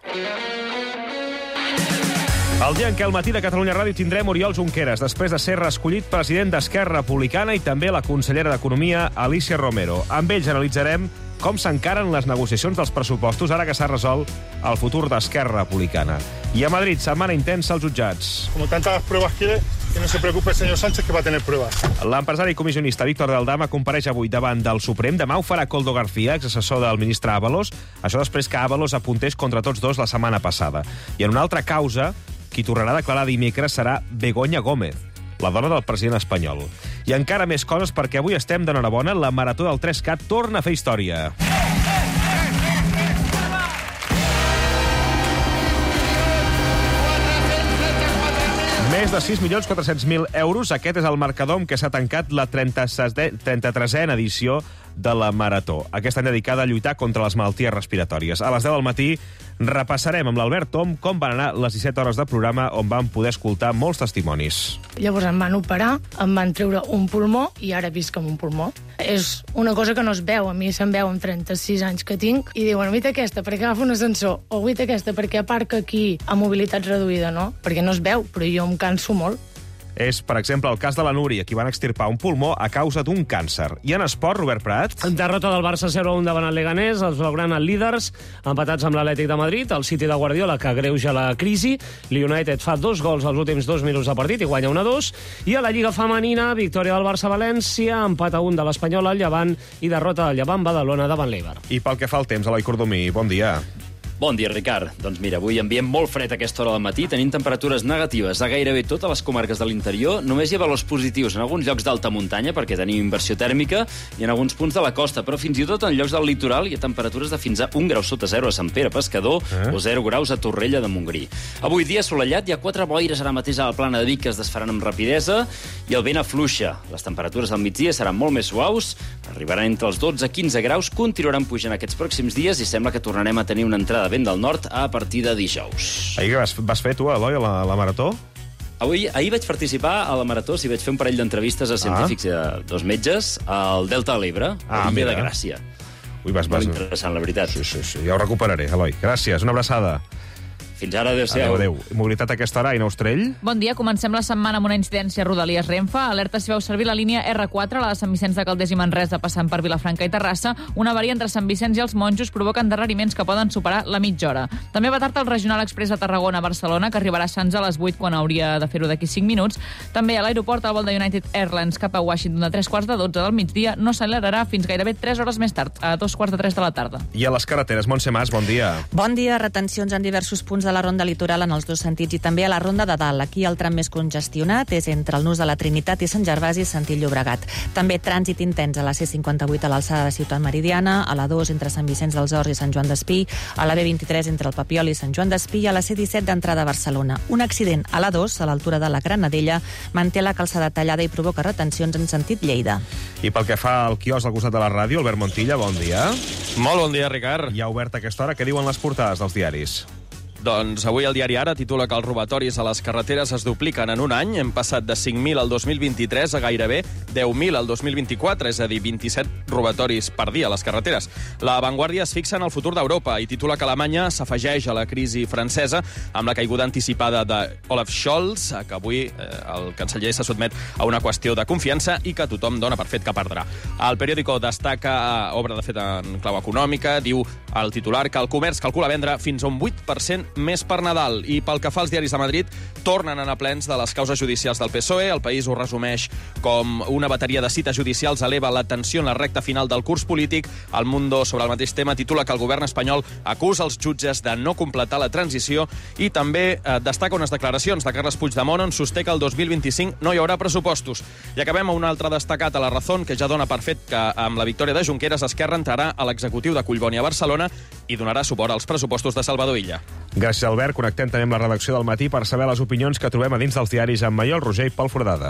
El dia en què al Matí de Catalunya Ràdio tindrem Oriol Junqueras, després de ser reescollit president d'Esquerra Republicana, i també la consellera d'Economia, Alícia Romero. Amb ells analitzarem com s'encaren les negociacions dels pressupostos ara que s'ha resolt el futur d'Esquerra Republicana. I a Madrid, setmana intensa als jutjats. Como tantas pruebas quiere, que no se preocupe el señor Sánchez, que va a tener pruebas. L'empresari i comissionista Víctor Daldama compareix avui davant del Suprem. Demà ho farà Koldo García, exassessor del ministre Ábalos. Això després que Ábalos apuntés contra tots dos la setmana passada. I en una altra causa, qui tornarà a declarar dimecres serà Begoña Gómez, la dona del president espanyol. I encara més coses perquè avui estem d'enhorabona. La Marató del 3CAT torna a fer història. Més de 6.400.000 euros. Aquest és el marcador amb què s'ha tancat la 33a edició de la Marató. Aquest any dedicada a lluitar contra les malalties respiratòries. A les 10 del matí repassarem amb l'Albert Tom com van anar les 17 hores de programa on vam poder escoltar molts testimonis. Llavors em van operar, em van treure un pulmó i ara visc amb un pulmó. És una cosa que no es veu. A mi se'm veu amb 36 anys que tinc i diuen, guaita aquesta perquè agafa un ascensor, o guaita aquesta perquè aparca aquí a mobilitat reduïda, no? Perquè no es veu, però jo em canso molt. És, per exemple, el cas de la Núria, qui van extirpar un pulmó a causa d'un càncer. I en esport, Robert Prat? Derrota del Barça 0-1 davant el Leganés, els blaugrana líders, empatats amb l'Atlètic de Madrid, el City de Guardiola, que agreuja la crisi, l'United fa 2 gols als últims 2 minuts de partit i guanya 1-2, i a la Lliga Femenina, victòria del Barça-València, empat a 1 de l'Espanyol al Llevant i derrota del Llevant-Badalona davant l'Eibar. I pel que fa al temps, Eloi Cordomí, bon dia. Bon dia, Ricard. Doncs mira, avui ambient molt fred a aquesta hora del matí, tenim temperatures negatives a gairebé totes les comarques de l'interior. Només hi ha valors positius en alguns llocs d'alta muntanya, perquè tenim inversió tèrmica, i en alguns punts de la costa, però fins i tot en llocs del litoral hi ha temperatures de fins a 1 grau sota 0 a Sant Pere Pescador o 0 graus a Torrella de Montgrí. Avui dia assolellat, hi ha 4 boires ara mateix a la plana de Vic que es desfaran amb rapidesa i el vent afluixa. Les temperatures al migdia seran molt més suaus, arribaran entre els 12 i 15 graus, continuaran pujant aquests pròxims dies i sembla que tornarem a tenir una entrada de vent del nord a partir de dijous. Ahir què vas fer tu, Eloi, a la Marató? Ahir vaig participar a la Marató, s'hi vaig fer un parell d'entrevistes a científics i a 2 metges al Delta de l'Ebre, a l'illa de Gràcia. Ui, molt interessant, la veritat. Sí, ja ho recuperaré, Eloi. Gràcies, una abraçada. Fins ara, adéu-siau. Adéu. Mobilitat a aquesta hora, Aina Ostrell. Bon dia, comencem la setmana amb una incidència a Rodalies Renfe. Alerta si veu servir la línia R4, la de Sant Vicenç de Calders i Manresa, passant per Vilafranca i Terrassa. Una avaria entre Sant Vicenç i els Monjos provoca endarreriments que poden superar la mitja hora. També va tard el Regional Express de Tarragona a Barcelona, que arribarà a Sants a les 8 quan hauria de fer-ho d'aquí 5 minuts. També a l'aeroport el vol de United Airlines cap a Washington a 3:15 del migdia no s'accelerarà fins gairebé 3 hores més tard, a 2:45 de la tarda. I a les carreteres, Montse Mas, bon dia. Bon dia, retencions en diversos punts de la ronda litoral en els dos sentits i també a la ronda de dalt. Aquí el tram més congestionat és entre el nus de la Trinitat i Sant Gervasi i sentit Llobregat. També trànsit intens a la C58 a l'alçada de Ciutat Meridiana, a la 2 entre Sant Vicenç dels Horts i Sant Joan d'Espí, a la B23 entre el Papiol i Sant Joan d'Espí i a la C17 d'entrada a Barcelona. Un accident a la 2, a l'altura de la Granadella, manté la calçada tallada i provoca retencions en sentit Lleida. I pel que fa al quiosc al costat de la ràdio, Albert Montilla, bon dia. Molt bon dia, Ricard. Ja obert a aquesta hora, què diuen les portades dels diaris? Doncs avui el diari Ara titula que els robatoris a les carreteres es dupliquen en un any. Hem passat de 5.000 al 2023 a gairebé 10.000 al 2024, és a dir, 27 robatoris per dia a les carreteres. La Vanguardia es fixa en el futur d'Europa i titula que Alemanya s'afegeix a la crisi francesa amb la caiguda anticipada d'Olaf Scholz, que avui el canceller se sotmet a una qüestió de confiança i que tothom dona per fet que perdrà. El periòdico destaca, obra de fet en clau econòmica, diu el titular que el comerç calcula vendre fins a un 8% més per Nadal. I pel que fa als diaris de Madrid, tornen a anar plens de les causes judicials del PSOE. El País ho resumeix com una bateria de cites judicials eleva la tensió en la recta final del curs polític. El Mundo, sobre el mateix tema, titula que el govern espanyol acusa els jutges de no completar la transició i també destaca unes declaracions de Carles Puigdemont on sosté que el 2025 no hi haurà pressupostos. I acabem amb un altre destacat a La Razón, que ja dona per fet que amb la victòria de Junqueras, Esquerra entrarà a l'executiu de Collboni a Barcelona i donarà suport als pressupostos de Salvador Illa. Gràcies, Albert. Connectem també amb la redacció del Matí per saber les opinions que trobem a dins dels diaris amb Maiol Roger i Pol Foradada.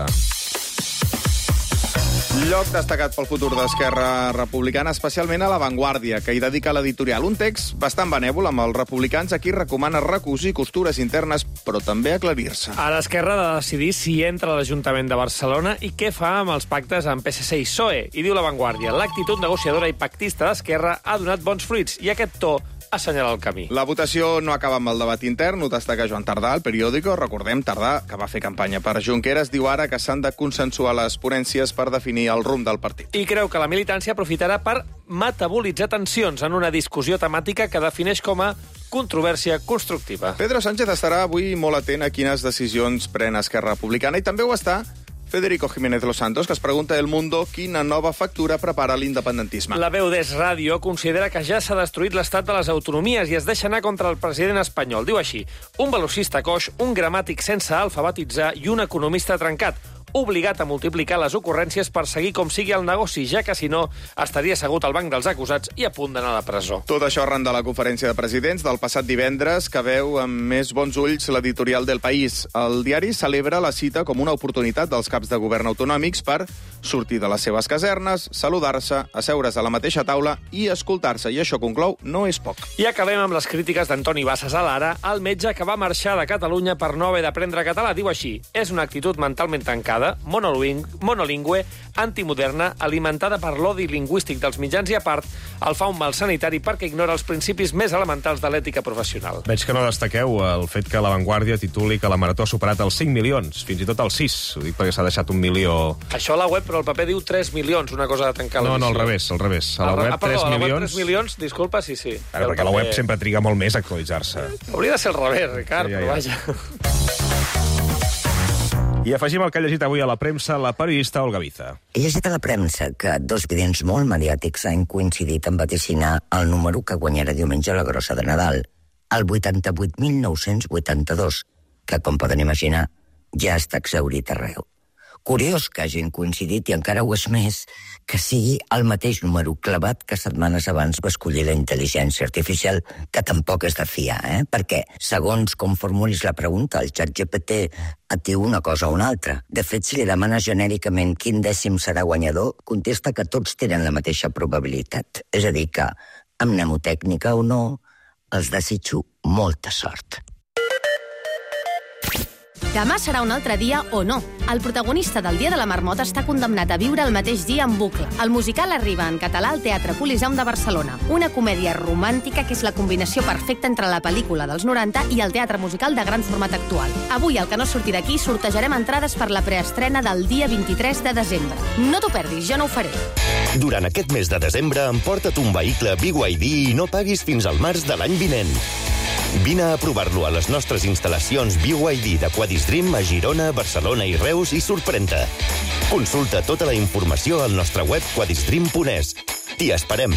Lloc destacat pel futur d'Esquerra Republicana, especialment a La Vanguardia, que hi dedica l'editorial. Un text bastant benèvol amb els republicans, a qui recomana recosir costures internes, però també aclarir-se. Ara Esquerra ha de decidir si entra a l'Ajuntament de Barcelona i què fa amb els pactes amb PSC i PSOE. I diu La Vanguardia, l'actitud negociadora i pactista d'Esquerra ha donat bons fruits i aquest to assenyala el camí. La votació no acaba amb el debat intern, ho destaca Joan Tardà, al Periódico. Recordem, Tardà, que va fer campanya per Junqueras, diu ara que s'han de consensuar les ponències per definir el rumb del partit. I creu que la militància aprofitarà per metabolitzar tensions en una discussió temàtica que defineix com a controvèrsia constructiva. Pedro Sánchez estarà avui molt atent a quines decisions pren Esquerra Republicana i també ho està Federico Jiménez Los Santos, que es pregunta a El Mundo quina nova factura prepara l'independentisme. La veu d'Es Ràdio considera que ja s'ha destruït l'estat de les autonomies i es deixa anar contra el president espanyol. Diu així, un velocista coix, un gramàtic sense alfabetitzar i un economista trencat, obligat a multiplicar les ocurrències per seguir com sigui el negoci, ja que si no estaria assegut al banc dels acusats i a punt d'anar a la presó. Tot això arran de la conferència de presidents del passat divendres, que veu amb més bons ulls l'editorial del País. El diari celebra la cita com una oportunitat dels caps de govern autonòmics per sortir de les seves casernes, saludar-se, asseure's a la mateixa taula i escoltar-se. I això, conclou, no és poc. I acabem amb les crítiques d'Antoni Bassas a l'Ara, el metge que va marxar de Catalunya per no haver d'aprendre català. Diu així, és una actitud mentalment tancada, monolingüe, antimoderna, alimentada per l'odi lingüístic dels mitjans i, a part, el fa un mal sanitari perquè ignora els principis més elementals de l'ètica professional. Veig que no destaqueu el fet que La Vanguardia tituli que la Marató ha superat els 5 milions, fins i tot els 6. Ho dic perquè s'ha deixat 1 milió... Això a la web, però el paper diu 3 milions, una cosa de tancar l'edició. No, al revés. A la web 3 milions... A la web 3 milions, disculpa, sí. Ara, perquè la web sempre triga molt més a actualitzar-se. Hauria de ser al revés, Ricard, però vaja. I afegim el que ha llegit avui a la premsa la periodista Olga Viza. He llegit a la premsa que dos vidents molt mediàtics han coincidit en vaticinar el número que guanyarà diumenge a la Grossa de Nadal, el 88.982, que, com poden imaginar, ja està exhaurit arreu. Curiós que hagin coincidit, i encara ho és més, que sigui el mateix número clavat que setmanes abans va escollir la intel·ligència artificial, que tampoc és de fiar, perquè, segons com formulis la pregunta, el ChatGPT et diu una cosa o una altra. De fet, si li demanes genèricament quin dècim serà guanyador, contesta que tots tenen la mateixa probabilitat. És a dir, que, amb mnemotècnica o no, els desitjo molta sort. Demà serà un altre dia o no. El protagonista del Dia de la Marmota està condemnat a viure el mateix dia en bucle. El musical arriba en català al Teatre Coliseum de Barcelona. Una comèdia romàntica que és la combinació perfecta entre la pel·lícula dels 90 i el teatre musical de gran format actual. Avui, al que no surti d'aquí, sortejarem entrades per la preestrena del dia 23 de desembre. No t'ho perdis, jo no ho faré. Durant aquest mes de desembre, emporta't un vehicle BYD i no paguis fins al març de l'any vinent. Vine a provar-lo a les nostres instal·lacions BYD de Quadisdream a Girona, Barcelona i Reus i sorprèn-te. Consulta tota la informació al nostre web quadisdream.es. T'hi esperem.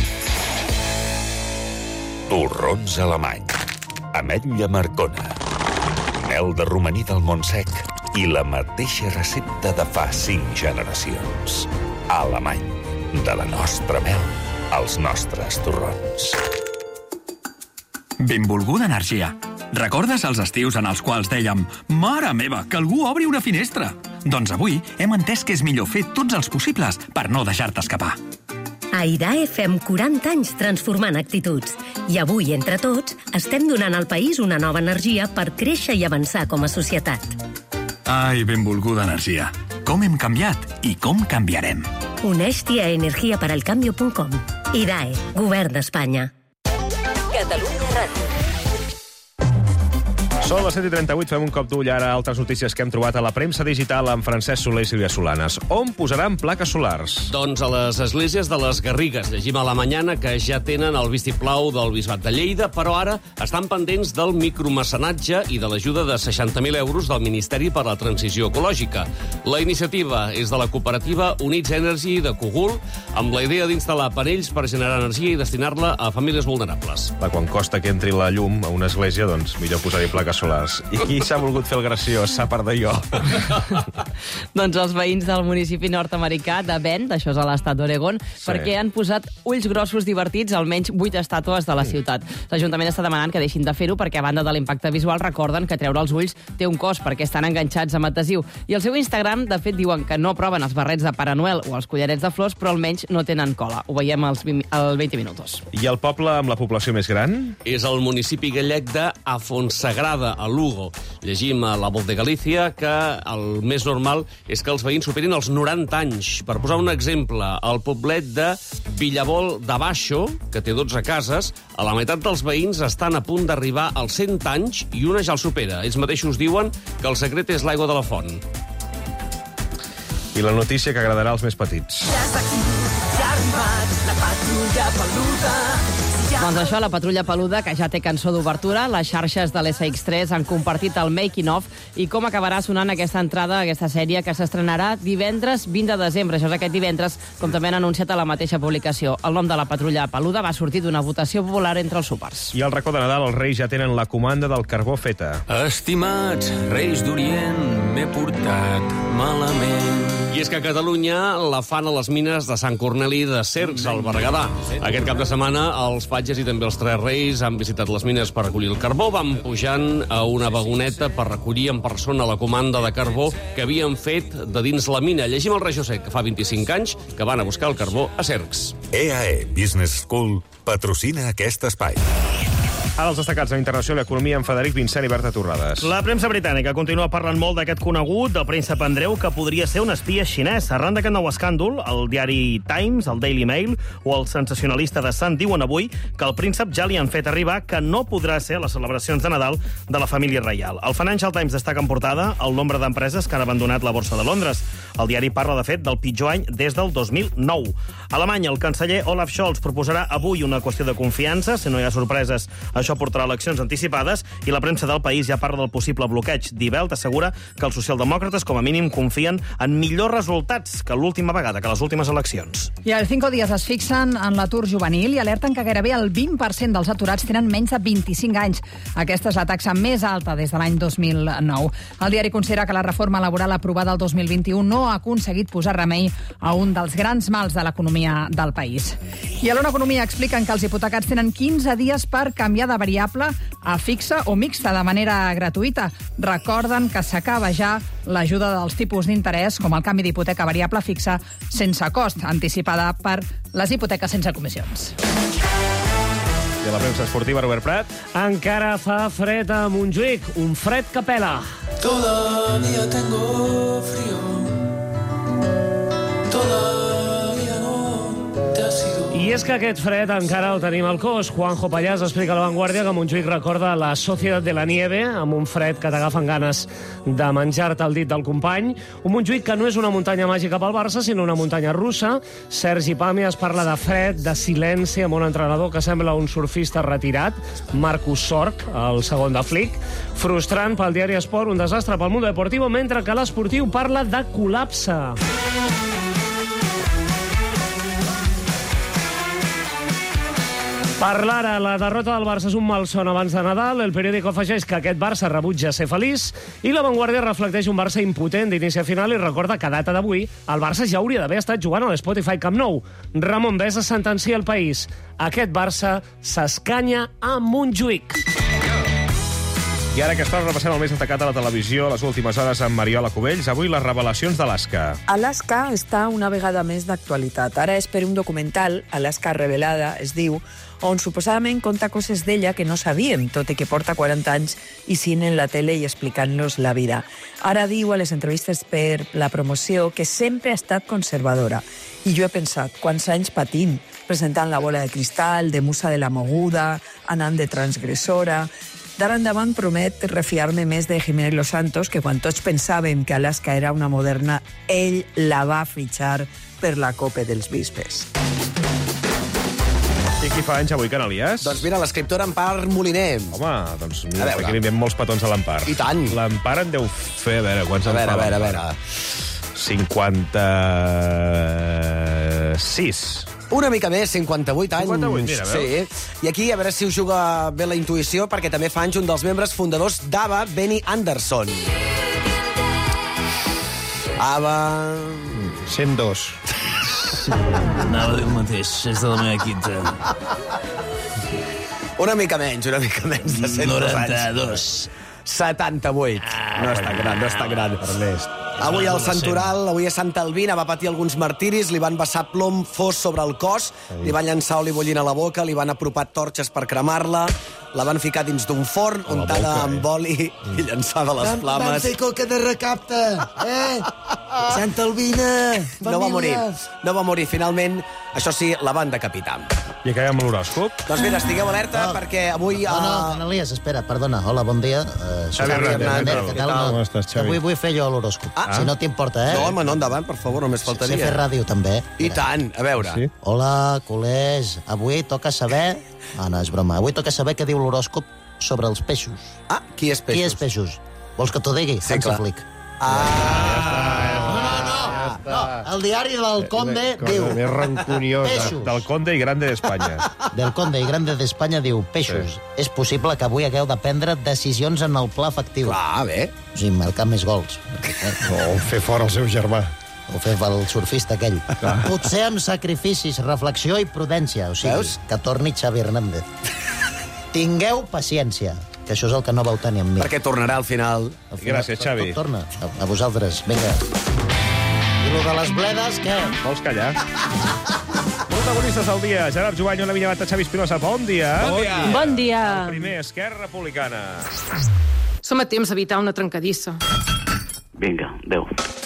Torrons alemany. Ametlla Marcona. Mel de romaní del Montsec i la mateixa recepta de fa 5 generacions. Alemany. De la nostra mel als nostres torrons. Benvolguda energia. Recordes els estius en els quals dèiem «Mare meva, que algú obri una finestra»? Doncs avui hem entès que és millor fer tots els possibles per no deixar-te escapar. A IDAE fem 40 anys transformant actituds. I avui, entre tots, estem donant al país una nova energia per créixer i avançar com a societat. Ai, benvolguda energia. Com hem canviat i com canviarem. Uneix-t'hi a energiaparalcambio.com. IDAE, Govern d'Espanya. Catalunya Ràdio. Són les 7:38, fem un cop d'ull ara a altres notícies que hem trobat a la premsa digital amb Francesc Soler i Sílvia Solanes. On posaran plaques solars? Doncs a les esglésies de les Garrigues. Llegim a la Mañana que ja tenen el vistiplau del Bisbat de Lleida, però ara estan pendents del micromecenatge i de l'ajuda de 60.000 euros del Ministeri per a la Transició Ecològica. La iniciativa és de la cooperativa Units Energy de Cogul, amb la idea d'instal·lar panells per generar energia i destinar-la a famílies vulnerables. Quan costa que entri la llum a una església, doncs millor posar-hi plaques solars. I qui s'ha volgut fer el graciós, a part de jo? Doncs els veïns del municipi nord-americà de Bend, això és a l'estat d'Oregon, perquè han posat ulls grossos divertits a almenys 8 estàtues de la ciutat. L'Ajuntament està demanant que deixin de fer-ho perquè, a banda de l'impacte visual, recorden que treure els ulls té un cost perquè estan enganxats amb adhesiu. I al seu Instagram, de fet, diuen que no proven els barrets de Pare Noel o els collarets de flors, però almenys no tenen cola. Ho veiem als 20 minuts. I el poble amb la població més gran? És el municipi gallec d'Afonsagrada, a Lugo. Llegim a La Voz de Galícia que el més normal és que els veïns superin els 90 anys. Per posar un exemple, el poblet de Villavol de Baixo, que té 12 cases, a la meitat dels veïns estan a punt d'arribar als 100 anys i una ja el supera. Ells mateixos diuen que el secret és l'aigua de la font. I la notícia que agradarà als més petits. Ja està aquí, ja ha arribat la patrulla peluda. Doncs això, la Patrulla Peluda, que ja té cançó d'obertura, les xarxes de l'SX3 han compartit el making-of i com acabarà sonant aquesta entrada, aquesta sèrie, que s'estrenarà divendres 20 de desembre. Això és aquest divendres, com també han anunciat a la mateixa publicació. El nom de la Patrulla Peluda va sortir d'una votació popular entre els súpers. I al racó de Nadal els Reis ja tenen la comanda del carbó feta. Estimats Reis d'Orient, m'he portat malament. I és que a Catalunya la fan a les mines de Sant Corneli de Cercs, al Berguedà. Aquest cap de setmana els patges i també els tres reis han visitat les mines per recollir el carbó, van pujant a una vagoneta per recollir en persona la comanda de carbó que havien fet de dins la mina. Llegim el Rei José, que fa 25 anys que van a buscar el carbó a Cercs. EAE Business School patrocina aquest espai. Ara els destacats en Internació i l'Economia amb Frederic Vincent i Berta Torrades. La premsa britànica continua parlant molt d'aquest conegut, del príncep Andreu, que podria ser un espia xinès. Arran d'aquest nou escàndol, el diari Times, el Daily Mail o el sensacionalista de Sun diuen avui que el príncep ja li han fet arribar que no podrà ser a les celebracions de Nadal de la família reial. El Financial Times destaca en portada el nombre d'empreses que han abandonat la borsa de Londres. El diari parla, de fet, del pitjor any des del 2009. A Alemanya, el canceller Olaf Scholz proposarà avui una qüestió de confiança. Si no hi ha sorpreses, això portarà eleccions anticipades, i la premsa del País ja parla del possible bloqueig. Die Welt assegura que els socialdemòcrates, com a mínim, confien en millors resultats que l'última vegada, que les últimes eleccions. I el Cinco Días es fixen en l'atur juvenil i alerten que gairebé el 20% dels aturats tenen menys de 25 anys. Aquesta és la taxa més alta des de l'any 2009. El diari considera que la reforma laboral aprovada el 2021 no ha aconseguit posar remei a un dels grans mals de l'economia del país. I a l'Ona Economia expliquen que els hipotecats tenen 15 dies per canviar de variable a fixa o mixta de manera gratuïta. Recorden que s'acaba ja l'ajuda dels tipus d'interès, com el canvi d'hipoteca variable fixa sense cost, anticipada per les hipoteques sense comissions. I a la premsa esportiva, Robert Prat. Encara fa fred a Montjuïc, un fred que pela. Todavía tengo frío. Todavía no te has ido. I és que aquest fred encara el tenim al cos. Juanjo Pallàs explica a La Vanguardia que Montjuïc recorda la Societat de la Nieve, amb un fred que t'agafen ganes de menjar-te el dit del company. Un Montjuïc que no és una muntanya màgica pel Barça, sinó una muntanya russa. Sergi Pàmies parla de fred, de silenci, amb un entrenador que sembla un surfista retirat, Marcus Sorg, el segon de Flick. Frustrant pel diari Esport, un desastre pel Mundo Deportivo, mentre que l'Esportiu parla de col·lapse. Per l'ara, la derrota del Barça és un malson abans de Nadal. El periòdico afegeix que aquest Barça rebutja ser feliç i La Vanguardia reflecteix un Barça impotent d'inici a final i recorda que a data d'avui el Barça ja hauria d'haver estat jugant a l'Spotify Camp Nou. Ramon Besa sentencia el País. Aquest Barça s'escanya a Montjuïc. I ara aquesta hora repassem el més destacat a la televisió a les últimes hores amb Mariola Cubells. Avui les revelacions d'Alaska. Alaska està una vegada més d'actualitat. Ara és per un documental, Alaska Revelada, es diu, on suposadament conta coses d'ella que no sabíem, tot i que porta 40 anys i sent en la tele i explicant-nos la vida. Ara diu a les entrevistes per la promoció que sempre ha estat conservadora. I jo he pensat, quants anys patint, presentant La bola de cristal, de musa de la moguda, anant de transgressora. D'ara endavant promet refiar-me més de Jiménez Los Santos, que quan tots pensàvem que Alaska era una moderna, ell la va fitxar per la Copa dels Bispes. I qui fa anys avui, Canalies? Doncs mira, l'escriptora Empar Moliner. Home, doncs mira, aquí li enviem molts petons a l'Empar. I tant. L'Empar en deu fer, a veure, quants en fa? A veure. 56. Una mica més, 58 anys. 58, mira, veus? Sí. I aquí, a veure si us juga bé la intuïció, perquè també fa anys un dels membres fundadors d'ABBA, Benny Anderson. ABBA... 102. Anava a dir el mateix, és de la meva quinta. Una mica menys de 102 92. 78. No està gran. Ernest. Avui al Santoral, avui a Santa Albina, va patir alguns martiris, li van vessar plom fos sobre el cos, li van llançar oli bullint a la boca, li van apropar torxes per cremar-la, la van ficar dins d'un forn, untada amb oli i llançada a les flames. Vam fer coca de recapte, Santa Albina, família. No va morir. Finalment, això sí, la van decapitar. I acabem amb l'horòscop? Doncs mira, estigueu alerta perquè avui... No, Elias, espera, perdona. Hola, bon dia. Xavi Hernández, què tal? Com estàs, Xavi? Avui vull fer jo l'horòscop. Si no t'importa, No, home, no, endavant, per favor, només faltaria. Sé fer ràdio, també. I tant, a veure. Sí? Hola, col·legs. Avui toca saber... no, és broma. Avui toca saber què diu l'horòscop sobre els peixos. Qui és peixos? Qui és peixos? Vols que t'ho digui? Sí, clar. Flick. No, el diari del Conde diu... Més rancuniosa. Peixos. Del Conde i Grande d'Espanya. Del Conde i Grande d'Espanya diu peixos. Sí. És possible que avui hagueu de prendre decisions en el pla efectiu. Clar, bé. O sigui, marcar més gols. O fer fora el seu germà. O fer el surfista aquell. Potser amb sacrificis, reflexió i prudència. O sigui, que torni Xavi Hernández. Tingueu paciència, que això és el que no vau tenir amb mi. Perquè tornarà al final. Gràcies, Xavi. Tot torna. A vosaltres. Vinga. I lo de les bledes, què? Vols callar? Protagonistes del dia. Gerard Jovany, Ona Vinyavata, Xavi Espinosa. Bon dia. Bon dia. El primer, Esquerra Republicana. Som a temps d'evitar una trencadissa. Vinga, adéu.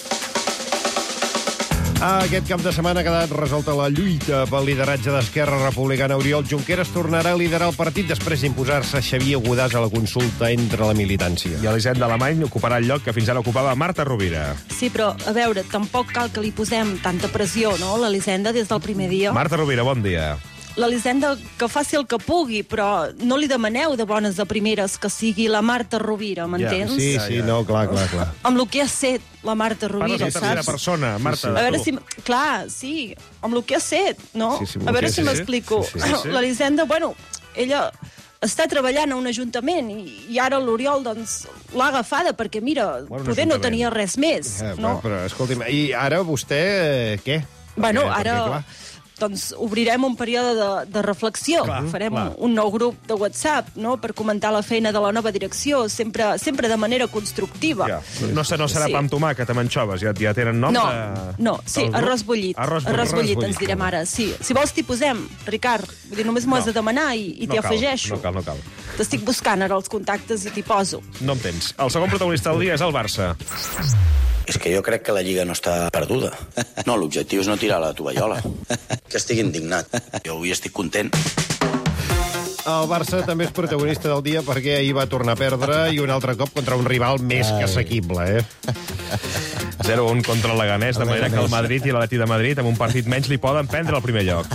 Aquest cap de setmana ha quedat resolta la lluita pel lideratge d'Esquerra Republicana. Oriol Junqueras tornarà a liderar el partit després d'imposar-se Xavier Godàs a la consulta entre la militància. I Elisenda Alemany ocuparà el lloc que fins ara ocupava Marta Rovira. Sí, però, a veure, tampoc cal que li posem tanta pressió, no?, l'Elisenda des del primer dia. Marta Rovira, bon dia. L'Elisenda que faci el que pugui, però no li demaneu de bones de primeres que sigui la Marta Rovira, m'entens? Sí, no, clar. Amb el que ha set la Marta Rovira, saps? Parles en tercera persona, Marta. A veure si... Clar, sí, amb el que ha set, no? A veure si m'explico. L'Elisenda, bueno, ella està treballant a un ajuntament i ara l'Oriol, doncs, l'ha agafada perquè, mira, poder no tenia res més, no? Però, escolti'm, i ara vostè, què? Bueno, ara... doncs obrirem un període de reflexió. Farem un nou grup de WhatsApp, no?, per comentar la feina de la nova direcció, sempre de manera constructiva. No serà pa amb tomàquet, amb anxoves, ja tenen nom? No, sí, arròs bullit. Arròs bullit, ens direm ara, sí. Si vols t'hi posem, Ricard. Vull dir, només m'ho has de demanar i t'hi afegeixo. No cal. T'estic buscant ara els contactes i t'hi poso. No em tens. El segon protagonista del dia és el Barça. És que jo crec que la Lliga no està perduda. No, l'objectiu és no tirar la tovallola. Que estic indignat. Jo avui estic content. El Barça també és protagonista del dia perquè ahir va tornar a perdre i un altre cop contra un rival més que assequible, 0-1 contra el Leganés, de manera que el Madrid i l'Atleti de Madrid amb un partit menys li poden prendre el primer lloc.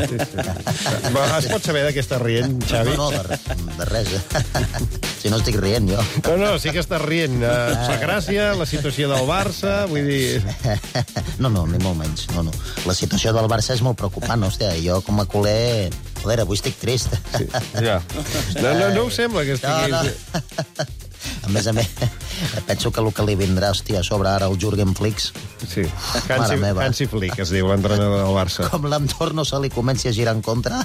Es pot saber de què estàs rient, Xavi? No, de res. Si no estic rient, jo. No, sí que estàs rient. La gràcia, la situació del Barça, vull dir... No, ni molt menys. No. La situació del Barça és molt preocupant, hòstia. Jo, com a culer... Joder, avui estic trist. Ja. No ho sembla que estiguis... No. A més, penso que el que li vindrà, hòstia, a sobre ara el Jürgen Flicks. Sí, Hansi Flick, es diu, l'entrenador del Barça. Com l'entorn no se li comenci a girar en contra.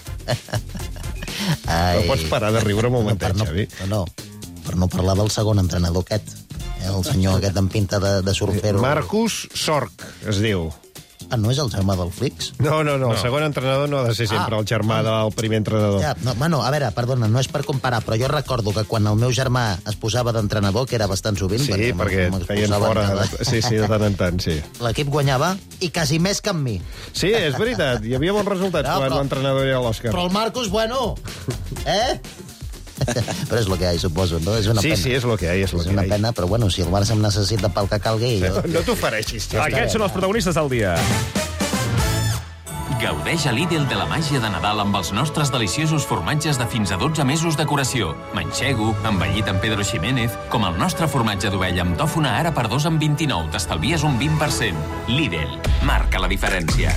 No pots parar de riure un momentet, Xavi. No, per no parlar del segon entrenador aquest, el senyor aquest amb pinta de surfero. Marcus Sorg, es diu. No és el germà del Flix? No. El segon entrenador no ha de ser sempre el germà del primer entrenador. Ja, bueno, a veure, perdona, no és per comparar, però jo recordo que quan el meu germà es posava d'entrenador, que era bastant sovint... Sí, perquè feien fora... Sí, de tant en tant, sí. L'equip guanyava i quasi més que amb mi. Sí, és veritat, hi havia bons resultats quan l'entrenador era l'Òscar. Però el Marcos, bueno... Però és lo que hi ha, suposo, no? És una pena. Sí, és lo que hi ha, és lo que hi ha. És una pena, però bueno, si el Barça em necessita pel que calgui... No t'ofereixis, tio. Aquests són els protagonistes del dia. Gaudeix a Lidl de la màgia de Nadal amb els nostres deliciosos formatges de fins a 12 mesos de curació. Manxego, envellit amb Pedro Ximénez, com el nostre formatge d'ovella amb tòfona ara per 2 en 29. T'estalvies un 20%. Lidl, marca la diferència.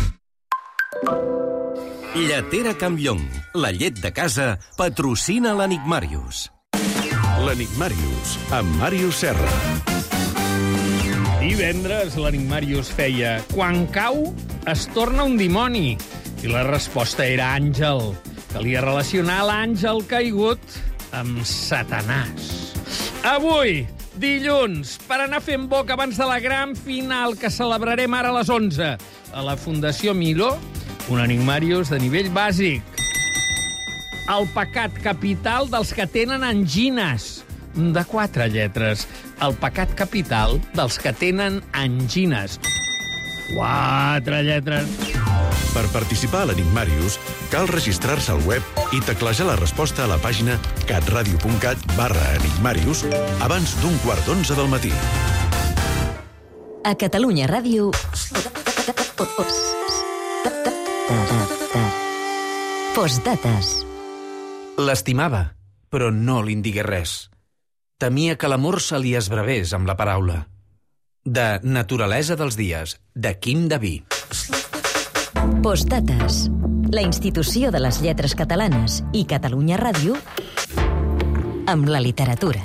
Lletera Campllong, la llet de casa, patrocina l'Enigmàrius. L'Enigmàrius, amb Màrius Serra. Divendres l'Enigmàrius feia "Quan cau, es torna un dimoni". I la resposta era Àngel. Calia relacionar l'àngel caigut amb Satanàs. Avui, dilluns, per anar fent boca abans de la gran final que celebrarem ara a les 11, a la Fundació Miló, un Enigmàrius de nivell bàsic. El pecat capital dels que tenen angines. De 4 lletres. El pecat capital dels que tenen angines. 4 lletres. Per participar a l'Enigmàrius, cal registrar-se al web i teclejar la resposta a la pàgina catradio.cat/enigmàrius abans d'un 11:15 del matí. A Catalunya Ràdio... Postdates. L'estimava, però no li'n digué res. Temia que l'amor se li esbravés amb la paraula. De Naturalesa dels dies, de Quim Daví. Postdates. La institució de les lletres catalanes i Catalunya Ràdio amb la literatura.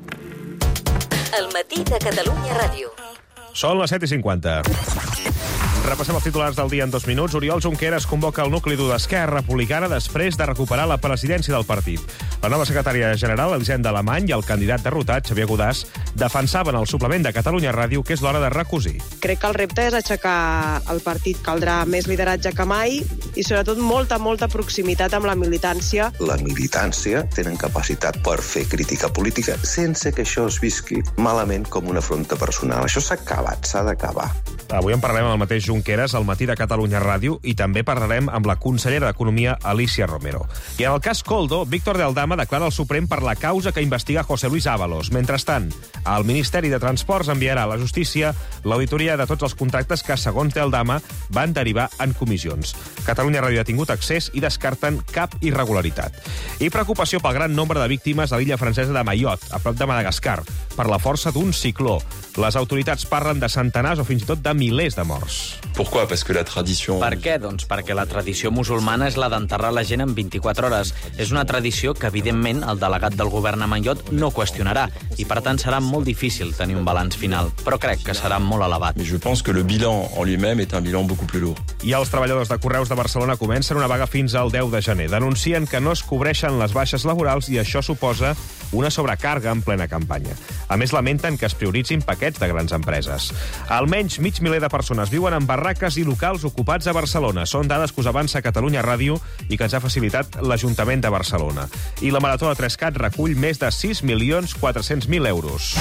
El matí de Catalunya Ràdio. Són les 7:50. Repassem els titulars del dia en 2 minuts. Oriol Junqueras convoca el nucli dur d'Esquerra Republicana després de recuperar la presidència del partit. La nova secretària general, Elisenda Alemany, i el candidat derrotat, Xavier Godàs, defensaven al suplement de Catalunya Ràdio que és l'hora de recosir. Crec que el repte és aixecar el partit. Caldrà més lideratge que mai i, sobretot, molta proximitat amb la militància. La militància tenen capacitat per fer crítica política sense que això es visqui malament com una afronta personal. Això s'ha acabat, s'ha d'acabar. Avui en parlem amb el mateix Junqueras al matí de Catalunya Ràdio i també parlarem amb la consellera d'Economia, Alicia Romero. I en el cas Koldo, Víctor de Aldama declara al Suprem per la causa que investiga José Luis Ábalos. Mentrestant, el Ministeri de Transports enviarà a la justícia l'auditoria de tots els contractes que, segons de Aldama, van derivar en comissions. Catalunya Ràdio ha tingut accés i descarten cap irregularitat. I preocupació pel gran nombre de víctimes a l'illa francesa de Mayotte, a prop de Madagascar, per la força d'un cicló. Les autoritats parlen de centenars o fins i tot de milers de morts. Pourquoi? Parce que la tradició... Per què? Doncs perquè la tradició musulmana és la d'enterrar la gent en 24 hores. És una tradició que, evidentment, el delegat del govern a Mayotte no qüestionarà i, per tant, serà molt difícil tenir un balanç final. Però crec que serà molt elevat. Mais je pense que le bilan en lui-même est un bilan beaucoup plus lourd. I els treballadors de Correus de Barcelona comencen una vaga fins al 10 de gener. Denuncien que no es cobreixen les baixes laborals i això suposa una sobrecàrrega en plena campanya. A més, lamenten que es prioritzin paquets de grans empreses. Almenys 500.000 de persones viuen en barraques i locals ocupats a Barcelona. Són dades que us avança Catalunya Ràdio i que ens ha facilitat l'Ajuntament de Barcelona. I la Marató de 3CAT recull més de 6.400.000 euros.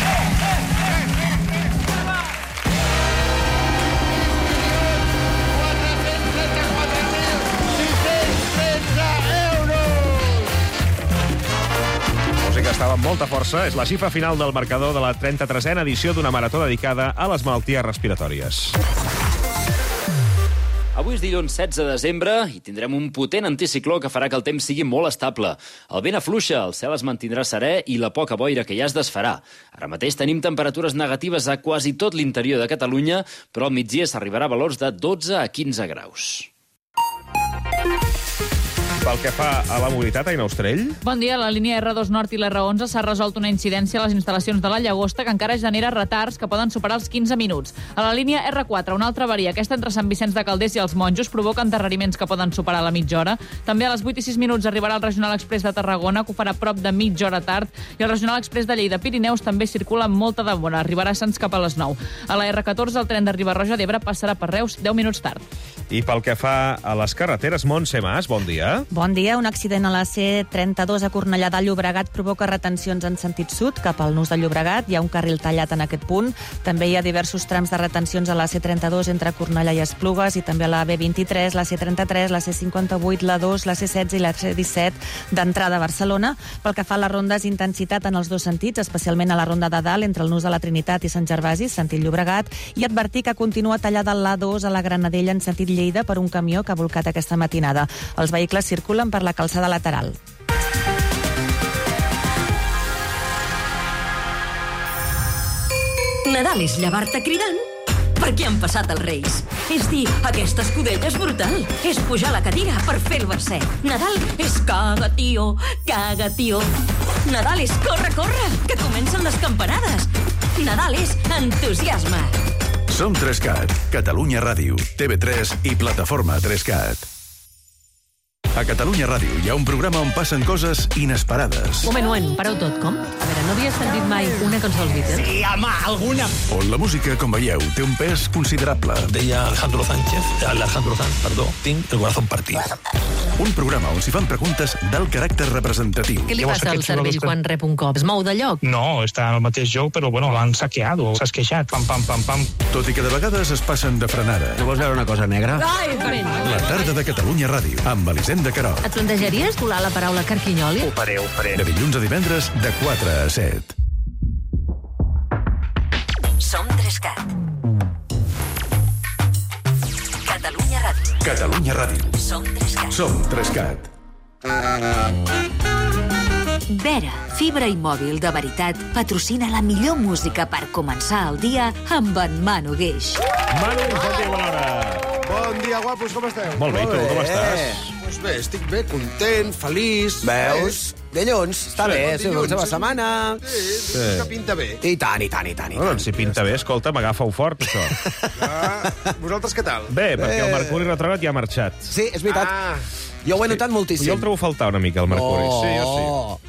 Estava amb molta força. És la xifra final del marcador de la 33a edició d'una marató dedicada a les malalties respiratòries. Avui és dilluns 16 de desembre i tindrem un potent anticicló que farà que el temps sigui molt estable. El vent afluixa, el cel es mantindrà serè i la poca boira que ja es desfarà. Ara mateix tenim temperatures negatives a quasi tot l'interior de Catalunya, però al migdia s'arribarà a valors de 12 a 15 graus. Pel que fa a la mobilitat, Aina Ostrell. Bon dia. La línia R2 Nord i l'R11 s'ha resolt una incidència a les instal·lacions de la Llagosta que encara genera retards que poden superar els 15 minuts. A la línia R4, una altra avaria, aquesta entre Sant Vicenç de Calders i els Monjos, provoca endarreriments que poden superar la mitja hora. També a les 8 i 6 minuts arribarà el Regional Express de Tarragona, que ho farà prop de mitja hora tard, i el Regional Express de Lleida Pirineus també circula amb molta demora. Arribarà a Sants cap a les 9. A la R14, el tren de Riba-roja d'Ebre passarà per Reus 10 minuts tard. I pel que fa a les carreteres, Montse Mas, bon dia. Bon dia. Un accident a la C32 a Cornellà de Llobregat provoca retencions en sentit sud cap al nus de Llobregat. Hi ha un carril tallat en aquest punt. També hi ha diversos trams de retencions a la C32 entre Cornellà i Esplugues i també a la B23, la C33, la C58, la 2, la C16 i la C17 d'entrada a Barcelona. Pel que fa a les rondes, intensitat en els dos sentits, especialment a la ronda de dalt entre el nus de la Trinitat i Sant Gervasi, sentit Llobregat, i advertir que continua tallada l'A2 a la Granadella en sentit Lleida per un camió que ha volcat aquesta matinada. Els vehicles circulen per la calçada lateral. Nadal és llevar-te cridant perquè han passat els Reis. És dir, aquesta escudella és brutal. És pujar a la cadira per fer el verset. Nadal és caga, tio, caga, tio. Nadal és corre, corre, que comencen les campanades. Nadal és entusiasme. Som 3CAT, Catalunya Ràdio, TV3 i Plataforma 3CAT. A Catalunya Ràdio hi ha un programa on passen coses inesperades. Moment, pareu tot, com? A veure, no havies sentit mai una cançó dels Beatles? Sí, home, alguna. On la música, com veieu, té un pes considerable. Deia Alejandro Sanz, perdó, tinc el corazón partit. Un programa on s'hi fan preguntes d'alt caràcter representatiu. Què li passa al cervell quan rep un cop? Es mou de lloc? No, està en el mateix lloc, però bueno, l'han saqueat, s'ha esqueixat, pam, pam, pam, pam. Tot i que de vegades es passen de frenada. No vols veure una cosa negra? Ai, La tarda de Catalunya Ràdio, amb Elisenda Querol. et plantejaries colar la paraula carquinyoli? Ho faré. De dilluns a divendres, de 4 a 7. Som 3CAT. Catalunya Ràdio. Catalunya Ràdio. Som 3CAT. Som 3CAT. Vera, fibra i mòbil de veritat, patrocina la millor música per començar el dia amb en Manu Guix. Manu, bon dia, bona hora. Bon dia, guapos, com esteu? Molt bé, i tu, com estàs? Doncs bé, estic bé, content, feliç. Veus? Dilluns, està bé, si dilluns la setmana. Sí, que pinta bé. I tant. Bueno, si pinta bé, escolta, m'agafa-ho fort, això. Vosaltres què tal? Bé, perquè el Mercuri retrògrad ja ha marxat. Sí, és veritat. Jo ho he notat moltíssim. Jo el trobo faltar una mica, el Mercuri. Sí, jo sí.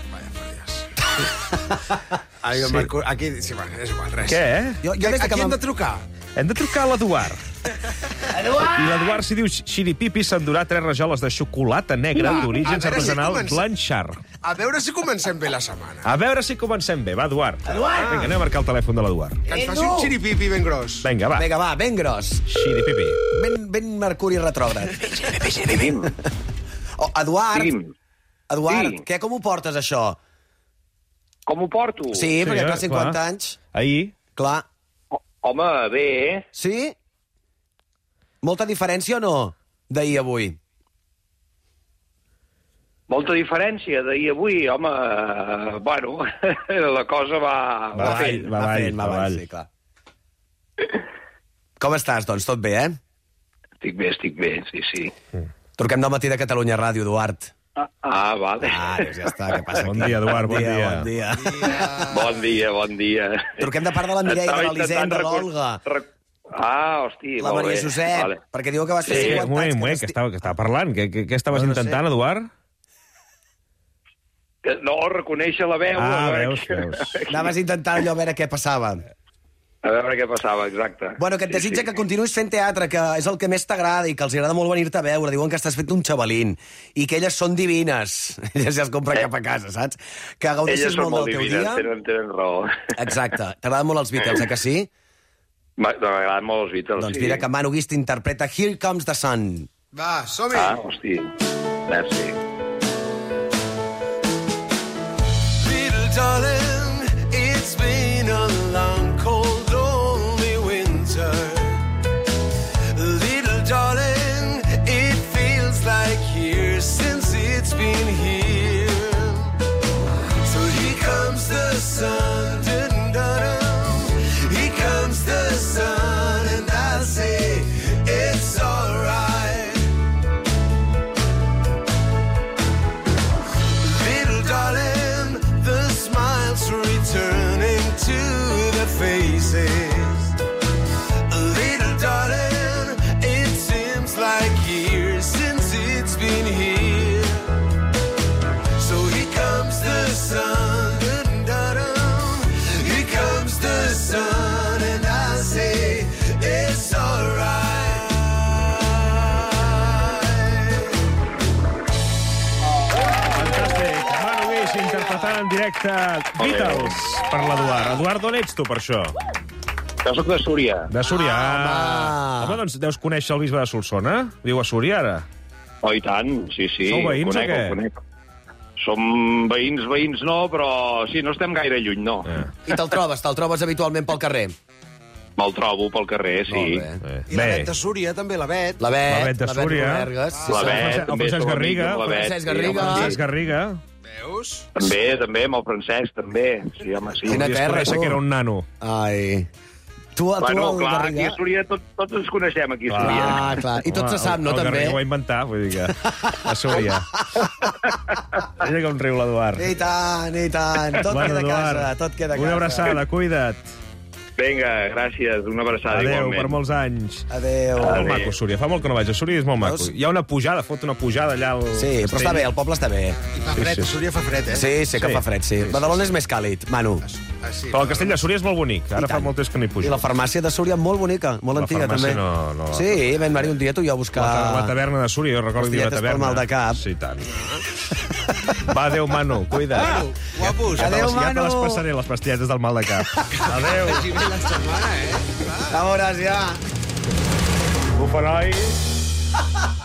Ai, el Mercuri... Aquí, sí, bueno, és igual, res. Què? Aquí hem de trucar. Hem de trucar a l'Eduard. I l'Eduard, si diu xiripipi, s'endurà 3 rajoles de xocolata negra d'origen artesanal Blanchard. A veure si comencem bé la setmana. A veure si comencem bé. Va, Eduard. Vinga, anem a marcar el telèfon de l'Eduard. Que ens faci un xiripipi ben gros. Vinga, va. Vinga, va, ben gros. Xiripipi. Ben Mercuri retrògrad. Eduard, Eduard, com ho portes, això? Com ho porto? Sí, perquè clar, 50 anys. Ahir. Clar. Home, bé. Sí? Molta diferència o no, d'ahir a avui? Molta diferència d'ahir a avui, home, bueno, la cosa va fent. Va avall, sí, clar. Com estàs, doncs? Tot bé, eh? Estic bé, sí. Truquem del matí de Catalunya Ràdio, Eduard. Vale. Doncs ja està, què passa aquí? Bon dia, Eduard, bon dia. Bon dia. Truquem de part de la Mireia, de l'Elisenda, de l'Olga. Hosti, la Maria Josep, perquè diu que va ser 50 anys. Que estava parlant. Què estaves intentant, Eduard? No, reconèixer la veu. Veus. Anaves intentant allò a veure què passava. A veure què passava, exacte. Bueno, que et desitja que continuïs fent teatre, que és el que més t'agrada i que els agrada molt venir-te a veure. Diuen que estàs fet un xavalín i que elles són divines. Elles ja es compren cap a casa, saps? Que gaudeixis molt del teu dia. Elles són molt divines, tenen raó. Exacte. T'agraden molt els Beatles, que sí? M'agraden molt els Beatles, doncs mira que Manu Guix interpreta Here Comes the Sun. Va, som-hi! Hosti, merci. Little darling, it's been a long, cold, lonely winter. Little darling, it feels like years since it's been here. So here comes the sun, here comes the sun, and I'll say it's alright. Little darling, the smiles returning to the faces. Little darling, it seems like years since it's been here. So here comes the sun, en directe Beatles per l'Eduard. Eduard, d'on ets tu, per això? Jo soc de Súria. De Súria. Home, doncs deus conèixer el bisbe de Solsona? Viu a Súria, ara? Oh, i tant, sí. Sou veïns o què? El conec. Som veïns no, però sí, no estem gaire lluny, no. I te'l trobes habitualment pel carrer? Me'l trobo pel carrer, sí. I la Bet de Súria, també, la Bet. La Bet de Súria. La Bet, el Francesc Garriga. Francesc Garriga. Veus? També, amb el Francesc, també. Sí, home, sí. Quina terra, tu. Que era un nano. Ai... Bueno, clar, aquí a Súria tots ens coneixem, aquí a Súria. Clar. I tot se sap, no, també? El Garriga ho va inventar, vull dir que... A Súria. Mira com riu l'Eduard. I tant. Tot queda a casa, tot queda a casa. Una abraçada, cuida't. Vinga, gràcies, una abraçada igualment. igualment. Per molts anys. Adéu. Molt maco, Súria. Fa molt que no vaig a Súria i és molt maco. Hi ha una pujada, fot una pujada allà al... Sí, però està bé, el poble està bé. I fa fred, Súria fa fred, eh? Sí, sé que fa fred, sí. Badalona és més càlid, Manu. Sí. Però el castell de Súria és molt bonic. Ara fa molt temps que no hi pujo. I la farmàcia de Súria molt bonica, molt antiga, també. La farmàcia no... Sí, vam anar-hi un dia tu i jo a buscar... La taverna de Súria, jo recordo que hi havia taverna. Per mal de cap. Sí, tant. Va, adéu, Manu, cuida't. Guapos. Adéu, Manu. Ja te les passaré, les pastilletes del mal de cap. Adéu. Vagi bé la setmana, eh? A veuràs, ja. Bufa, nois.